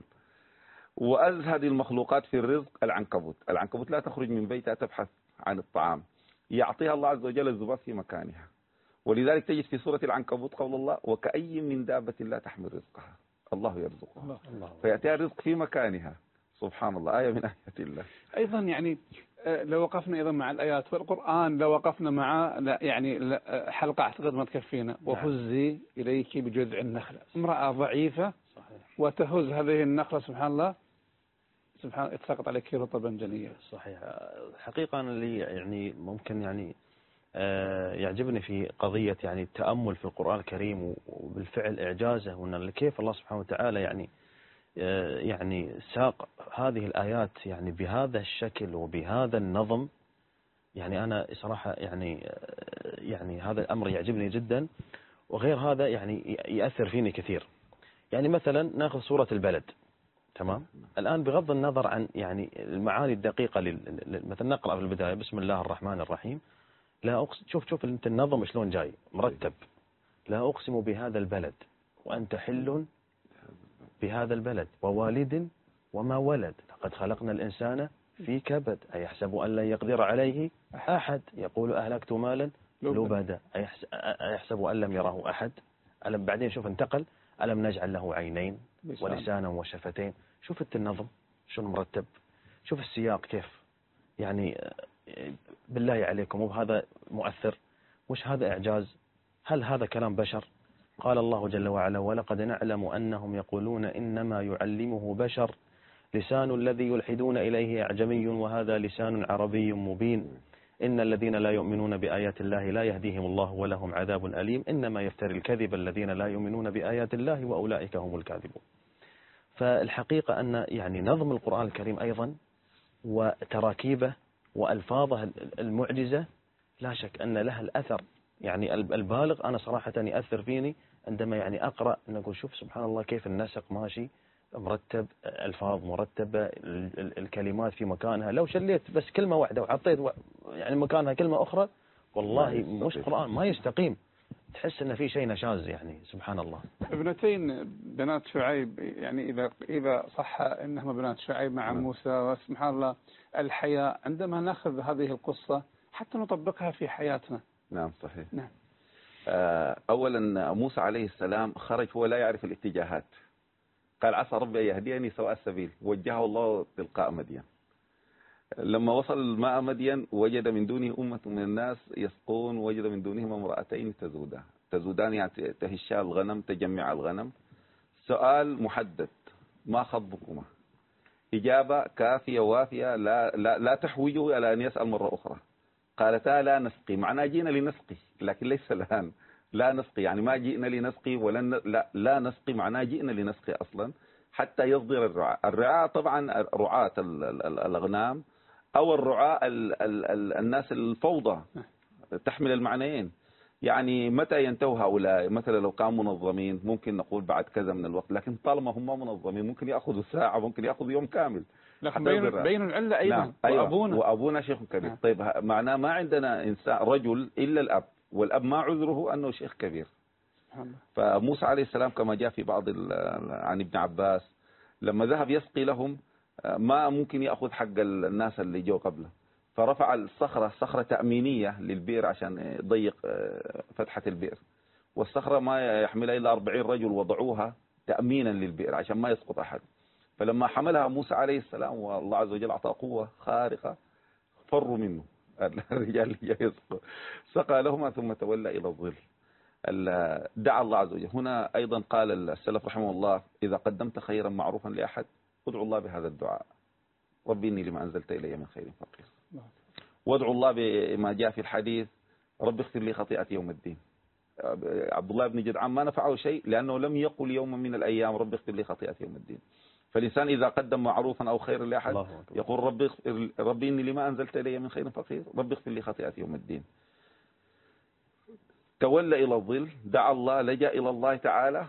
وأزهد المخلوقات في الرزق العنكبوت. العنكبوت لا تخرج من بيتها تبحث عن الطعام، يعطيها الله عز وجل الذباب في مكانها. ولذلك تجد في سورة العنكبوت قول الله وكأي من دابة لا تحمل رزقها الله يرزقها، فيأتيها الرزق في مكانها. سبحان الله، آية من آيات الله. أيضا يعني لو وقفنا أيضا مع الآيات والقرآن، لو وقفنا مع لا يعني لا حلقة أعتقد ما تكفينا. وهزي إليك بجذع النخلة، امرأة ضعيفة صحيح. وتهز هذه النخلة سبحان الله سبحان يتساقط عليك رطبا جنيا. صحيح. حقيقة أنا اللي يعني ممكن يعني يعجبني في قضية يعني التأمل في القرآن الكريم وبالفعل إعجازه، وأن كيف الله سبحانه وتعالى يعني يعني ساق هذه الآيات يعني بهذا الشكل وبهذا النظم. يعني أنا صراحة يعني يعني هذا الأمر يعجبني جدا، وغير هذا يعني يأثر فيني كثير. يعني مثلا ناخذ سورة البلد، تمام؟ الآن بغض النظر عن يعني المعاني الدقيقة مثلا نقرأ في البداية بسم الله الرحمن الرحيم، لا أقسم، شوف شوف أنت النظم شلون جاي مرتب، لا أقسم بهذا البلد وأنت حل بهذا البلد ووالد وما ولد لقد خلقنا الإنسان في كبد أيحسب أن لن يقدر عليه أحد يقول أهلكت مالا لبدا أيحسب أن لم يره أحد. ألم بعدين شوف انتقل ألم نجعل له عينين ولسانا وشفتين. شوف النظم شلون مرتب، شوف السياق كيف يعني بالله عليكم، وبهذا مؤثر. وش هذا إعجاز؟ هل هذا كلام بشر؟ قال الله جل وعلا ولقد نعلم أنهم يقولون إنما يعلمه بشر لسان الذي يلحدون إليه أعجمي وهذا لسان عربي مبين إن الذين لا يؤمنون بآيات الله لا يهديهم الله ولهم عذاب أليم إنما يفتري الكذب الذين لا يؤمنون بآيات الله وأولئك هم الكاذبون. فالحقيقة أن يعني نظم القرآن الكريم أيضا وتراكيبه وألفاظه المعجزة لا شك أن لها الأثر يعني البالغ. أنا صراحة يأثر فيني عندما يعني أقرأ نقول شوف سبحان الله كيف النسق ماشي مرتب، ألفاظ مرتبة، الكلمات في مكانها. لو شليت بس كلمة واحدة وحطيت يعني مكانها كلمة أخرى والله مش قرآن ما يستقيم، تحس أن في شيء نشاز يعني سبحان الله. ابنتين بنات شعيب يعني إذا إذا صح إنهما بنات شعيب مع موسى، وسبحان الله الحياة عندما نأخذ هذه القصة حتى نطبقها في حياتنا. نعم صحيح. نعم. أولا موسى عليه السلام خرج هو لا يعرف الاتجاهات، قال عسى ربي أن يهديني سواء السبيل، وجهه الله تلقاء مدين. لما وصل ماء مدين وجد من دونه أمة من الناس يسقون، وجد من دونهما امرأتين تزودان تزودان يعني تهشا الغنم تجمع الغنم. سؤال محدد ما خطبكما؟ إجابة كافية وافية لا, لا, لا تحوجه على أن يسأل مرة أخرى. قالتا لا نسقي، معناه جينا لنسقي لكن ليس الآن، لا نسقي يعني ما جئنا لنسقي ولن لا, لا نسقي معناه جئنا لنسقي أصلا حتى يصدر الرعاء. الرعاء طبعا رعاة الأغنام أو الرعاء ال ال ال الناس الفوضى تحمل المعنيين. يعني متى ينتهوا هؤلاء؟ مثلا لو كانوا منظمين ممكن نقول بعد كذا من الوقت، لكن طالما هم منظمين ممكن يأخذوا ساعة ممكن يأخذ يوم كامل. لكن بين, بين العلة أيضا. نعم. وأبونا أيوة. وأبونا شيخ كبير. نعم. طيب معناه ما عندنا إنسان رجل إلا الأب، والأب ما عذره أنه شيخ كبير. فموسى عليه السلام كما جاء في بعض عن ابن عباس لما ذهب يسقي لهم ما ممكن يأخذ حق الناس اللي جو قبله، فرفع الصخرة صخرة تأمينية للبئر عشان يضيق فتحة البئر، والصخرة ما يحملها إلا أربعين رجل وضعوها تأمينا للبئر عشان ما يسقط أحد. فلما حملها موسى عليه السلام والله عز وجل أعطاه قوة خارقة فروا منه الرجال يسقط، سقى لهما ثم تولى إلى الظل. دعا الله عز وجل. هنا أيضا قال السلف رحمه الله إذا قدمت خيرا معروفا لأحد ادعو الله بهذا الدعاء: ربي إني لما أنزلت إلي من خير فقير. وادعو الله بما جاء في الحديث: ربي اغفر لي خطيئتي يوم الدين. عبد الله بن جدعان ما نفعه شيء لأنه لم يقل يوم من الأيام ربي اغفر لي خطيئتي يوم الدين. فالإنسان إذا قدم معروفا أو خيرا لأحد يقول ربي, ربي إني لما أنزلت إلي من خير فقير، ربي اغفر لي خطيئتي يوم الدين. تولى إلى الظل، دعا الله، لجأ إلى الله تعالى،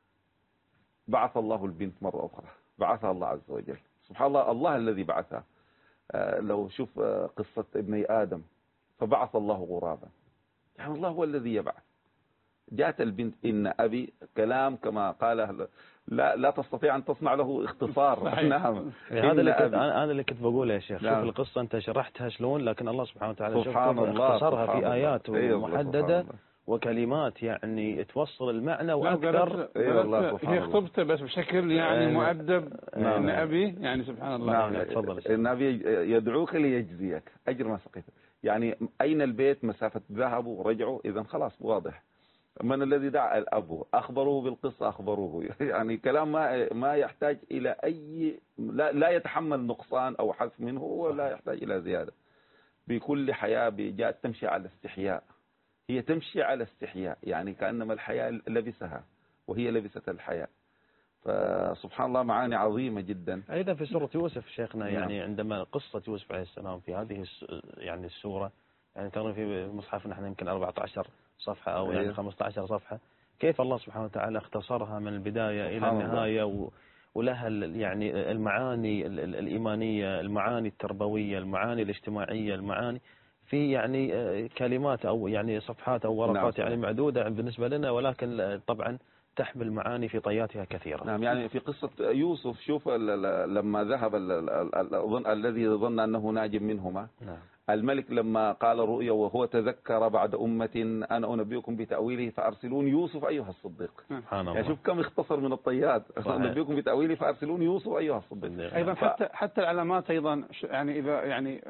بعث الله البنت مرة أخرى، بعثها الله عز وجل. سبحان الله، الله الذي بعثها. لو شوف قصة ابني آدم، فبعث الله غرابا، يعني الله هو الذي يبعث. جاءت البنت: إن أبي، كلام كما قال لا لا تستطيع أن تصنع له اختصار. نعم، هذا اللي كنت أنا اللي كنت بقوله يا شيخ. نعم. شوف القصة أنت شرحتها شلون، لكن الله سبحانه وتعالى سبحان الله اختصرها في الله. آيات أيوة محددة وكلمات يعني توصل المعنى وأكثر. أيوة هي خطبته بس بشكل يعني آه مؤدب. نعم. إن أبي يعني سبحان الله. نعم. تفضل. إن أبي يدعوك ليجزيك أجر ما سقيت. يعني أين البيت؟ مسافة ذهبوا ورجعوا، إذا خلاص واضح. من الذي دعا؟ الأب. أخبروه بالقصة، أخبروه يعني كلام ما ما يحتاج إلى أي لا, لا يتحمل نقصان أو حذف منه ولا يحتاج إلى زيادة. بكل حياة جاءت تمشي على استحياء، هي تمشي على استحياء، يعني كأنما الحياة لبسها وهي لبست الحياة. فسبحان الله معاني عظيمة جدا. أيضا في سورة يوسف شيخنا يعني عندما قصة يوسف عليه السلام في هذه يعني السورة، يعني ترى في المصحف نحن يمكن أربعة عشر صفحة أو يعني خمسة عشر صفحة، كيف الله سبحانه وتعالى اختصرها من البداية إلى النهاية و... ولها يعني المعاني الإيمانية، المعاني التربوية، المعاني الاجتماعية، المعاني في يعني كلمات أو يعني صفحات أو ورقات. نعم. يعني معدودة بالنسبة لنا، ولكن طبعا تحمل معاني في طياتها كثيرة. نعم. يعني في قصة يوسف شوف لما ذهب الذي ظن أنه ناج منهما. نعم. الملك لما قال رؤيا وهو تذكر بعد أمة أنا أنبئكم بتأويله فأرسلون يوسف أيها الصديق. سبحان الله. يعني شوف كم اختصر من الطيات. أنبئكم بتأويله فأرسلون يوسف أيها الصديق. أيضا حتى حتى العلامات أيضا يعني إذا يعني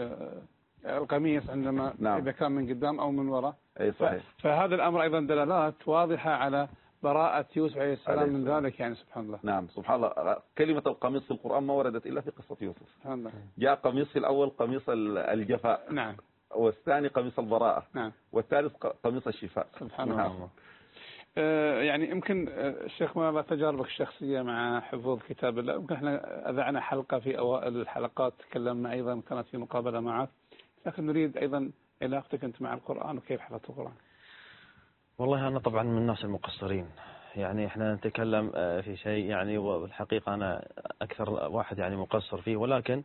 القميص عندما نعم. إذا كان من قدام أو من وراء. أي صحيح. فهذا الأمر أيضا دلالات واضحة على براءة يوسف عليه السلام من ذلك، يعني سبحان الله. نعم سبحان الله. كلمة القميص في القرآن ما وردت إلا في قصة يوسف. سبحان الله. جاء قميص في الأول قميص الجفاء. نعم. والثاني قميص البراءة. نعم. والثالث قميص الشفاء. سبحان نعم. الله. آه يعني يمكن الشيخ ما تجاربك الشخصية مع حفظ كتاب الله، يمكن احنا أذعنا حلقة في أوائل الحلقات تكلمنا أيضا كانت في مقابلة معك، لكن نريد أيضا علاقتك أنت مع القرآن وكيف حفظت القرآن. والله أنا طبعا من الناس المقصرين، يعني احنا نتكلم في شيء يعني والحقيقة أنا أكثر واحد يعني مقصر فيه، ولكن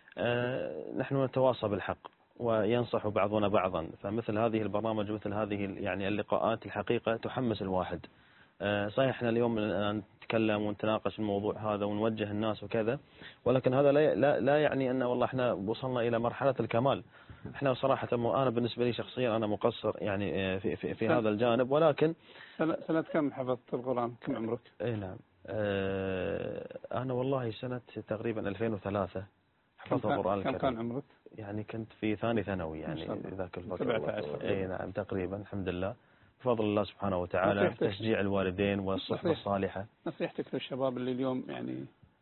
نحن نتواصى بالحق وينصح بعضنا بعضا. فمثل هذه البرامج ومثل هذه يعني اللقاءات الحقيقة تحمس الواحد. صحيح احنا اليوم نتكلم ونتناقش الموضوع هذا ونوجه الناس وكذا، ولكن هذا لا لا, لا يعني أن والله احنا وصلنا إلى مرحلة الكمال. احنا صراحة أنا بالنسبة لي شخصيا أنا مقصر يعني في في, في هذا الجانب، ولكن سنة, سنة كم حفظت القرآن؟ كم عمرك؟ اي نعم. اه أنا والله سنة تقريبا ألفين وثلاثة حفظت القرآن الكريم. كم كان عمرك؟ يعني كنت في ثاني ثانوي يعني ذاك الوقت. سبعة عشر. اي نعم تقريبا الحمد لله بفضل الله سبحانه وتعالى، تشجيع الوالدين والصحبة الصالحة. نصيحتك للشباب اللي اليوم يعني؟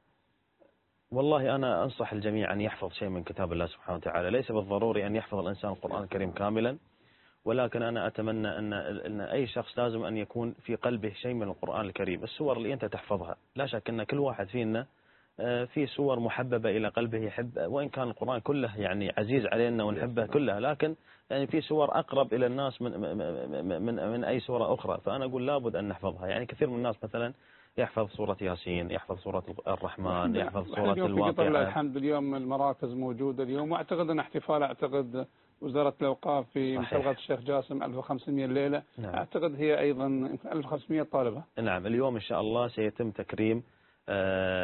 والله أنا أنصح الجميع أن يحفظ شيء من كتاب الله سبحانه وتعالى. ليس بالضروري أن يحفظ الإنسان القرآن الكريم كاملا، ولكن أنا أتمنى أن أن أي شخص لازم أن يكون في قلبه شيء من القرآن الكريم. السور اللي أنت تحفظها لا شك أن كل واحد فينا في سور محببة إلى قلبه يحب، وإن كان القرآن كله يعني عزيز علينا ونحبه كلها، لكن يعني في سور أقرب إلى الناس من من من, من أي سورة أخرى. فأنا أقول لابد أن نحفظها. يعني كثير من الناس مثلا يحفظ سورة ياسين، يحفظ سورة الرحمن، يحفظ سورة الواقعة. الحمد اليوم المراكز موجودة اليوم، واعتقد ان احتفال اعتقد وزارة الأوقاف في مسابقة الشيخ جاسم ألف وخمسمئة الليلة. نعم. اعتقد هي ايضا ألف وخمسمئة طالبة. نعم اليوم ان شاء الله سيتم تكريم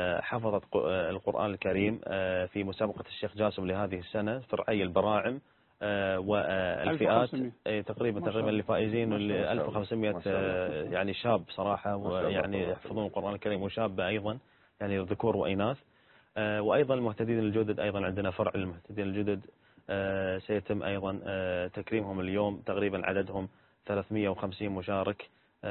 حفظة القرآن الكريم في مسابقة الشيخ جاسم لهذه السنة فرعي البراعم والفئات تقريبا تقريبا اللي فائزين ألف وخمسمائة يعني شاب صراحة، ويعني يحفظون القرآن الكريم، وشاب أيضا يعني ذكور وإناث. وأيضا المهتدين الجدد، أيضا عندنا فرع المهتدين الجدد سيتم أيضا تكريمهم اليوم، تقريبا عددهم ثلاثمائة وخمسين مشارك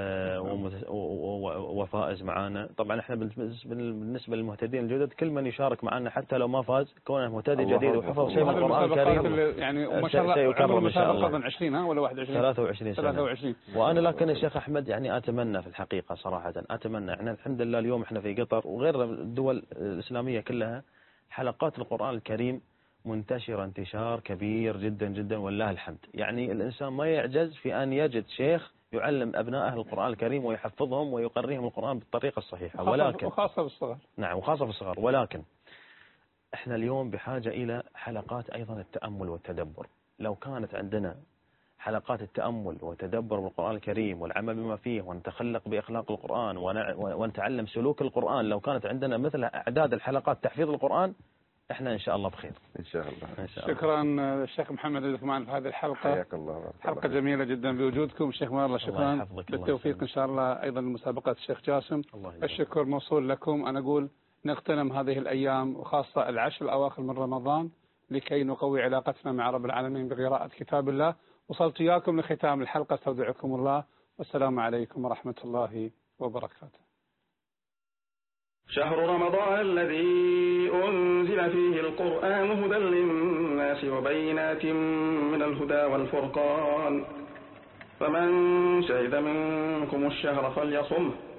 وفائز معانا. طبعا احنا بالنسبة للمهتدين الجدد كل من يشارك معنا حتى لو ما فاز كونه مهتدي جديد وحفظ شيء من القرآن الكريم يعني ما شاء الله عمر المسابقة عشرين ها ولا واحد وعشرين ثلاثة وعشرين سنة. ثلاثة وعشرين. وأنا لكن الشيخ أحمد يعني أتمنى في الحقيقة صراحة أتمنى، احنا الحمد لله اليوم احنا في قطر وغير الدول الإسلامية كلها حلقات القرآن الكريم منتشرة انتشار كبير جدا جدا والله الحمد. يعني الإنسان ما يعجز في أن يجد شيخ يعلم أبنائه القرآن الكريم ويحفظهم ويقريهم القرآن بالطريقة الصحيحة، ولكن وخاصة بالصغر. نعم وخاصة بالصغر. ولكن احنا اليوم بحاجة إلى حلقات أيضا التأمل والتدبر. لو كانت عندنا حلقات التأمل والتدبر بالقرآن الكريم والعمل بما فيه ونتخلق بأخلاق القرآن ونتعلم سلوك القرآن، لو كانت عندنا مثل أعداد الحلقات تحفيظ القرآن احنا ان شاء الله بخير ان شاء الله. إن شاء الله. شكرا الشيخ محمد لكم معنا في هذه الحلقه. حياك الله. حلقه جميله جدا بوجودكم شيخ مار. شكرا بالتوفيق ان شاء الله ايضا لمسابقه الشيخ جاسم. الشكر موصول لكم. انا اقول نغتنم هذه الايام وخاصه العشر الاواخر من رمضان لكي نقوي علاقتنا مع رب العالمين بقراءه كتاب الله. وصلت اياكم لختام الحلقه، استودعكم الله والسلام عليكم ورحمه الله وبركاته. شهر رمضان الذي أنزل فيه القرآن هدى للناس وبينات من الهدى والفرقان، فمن شهد منكم الشهر فليصمه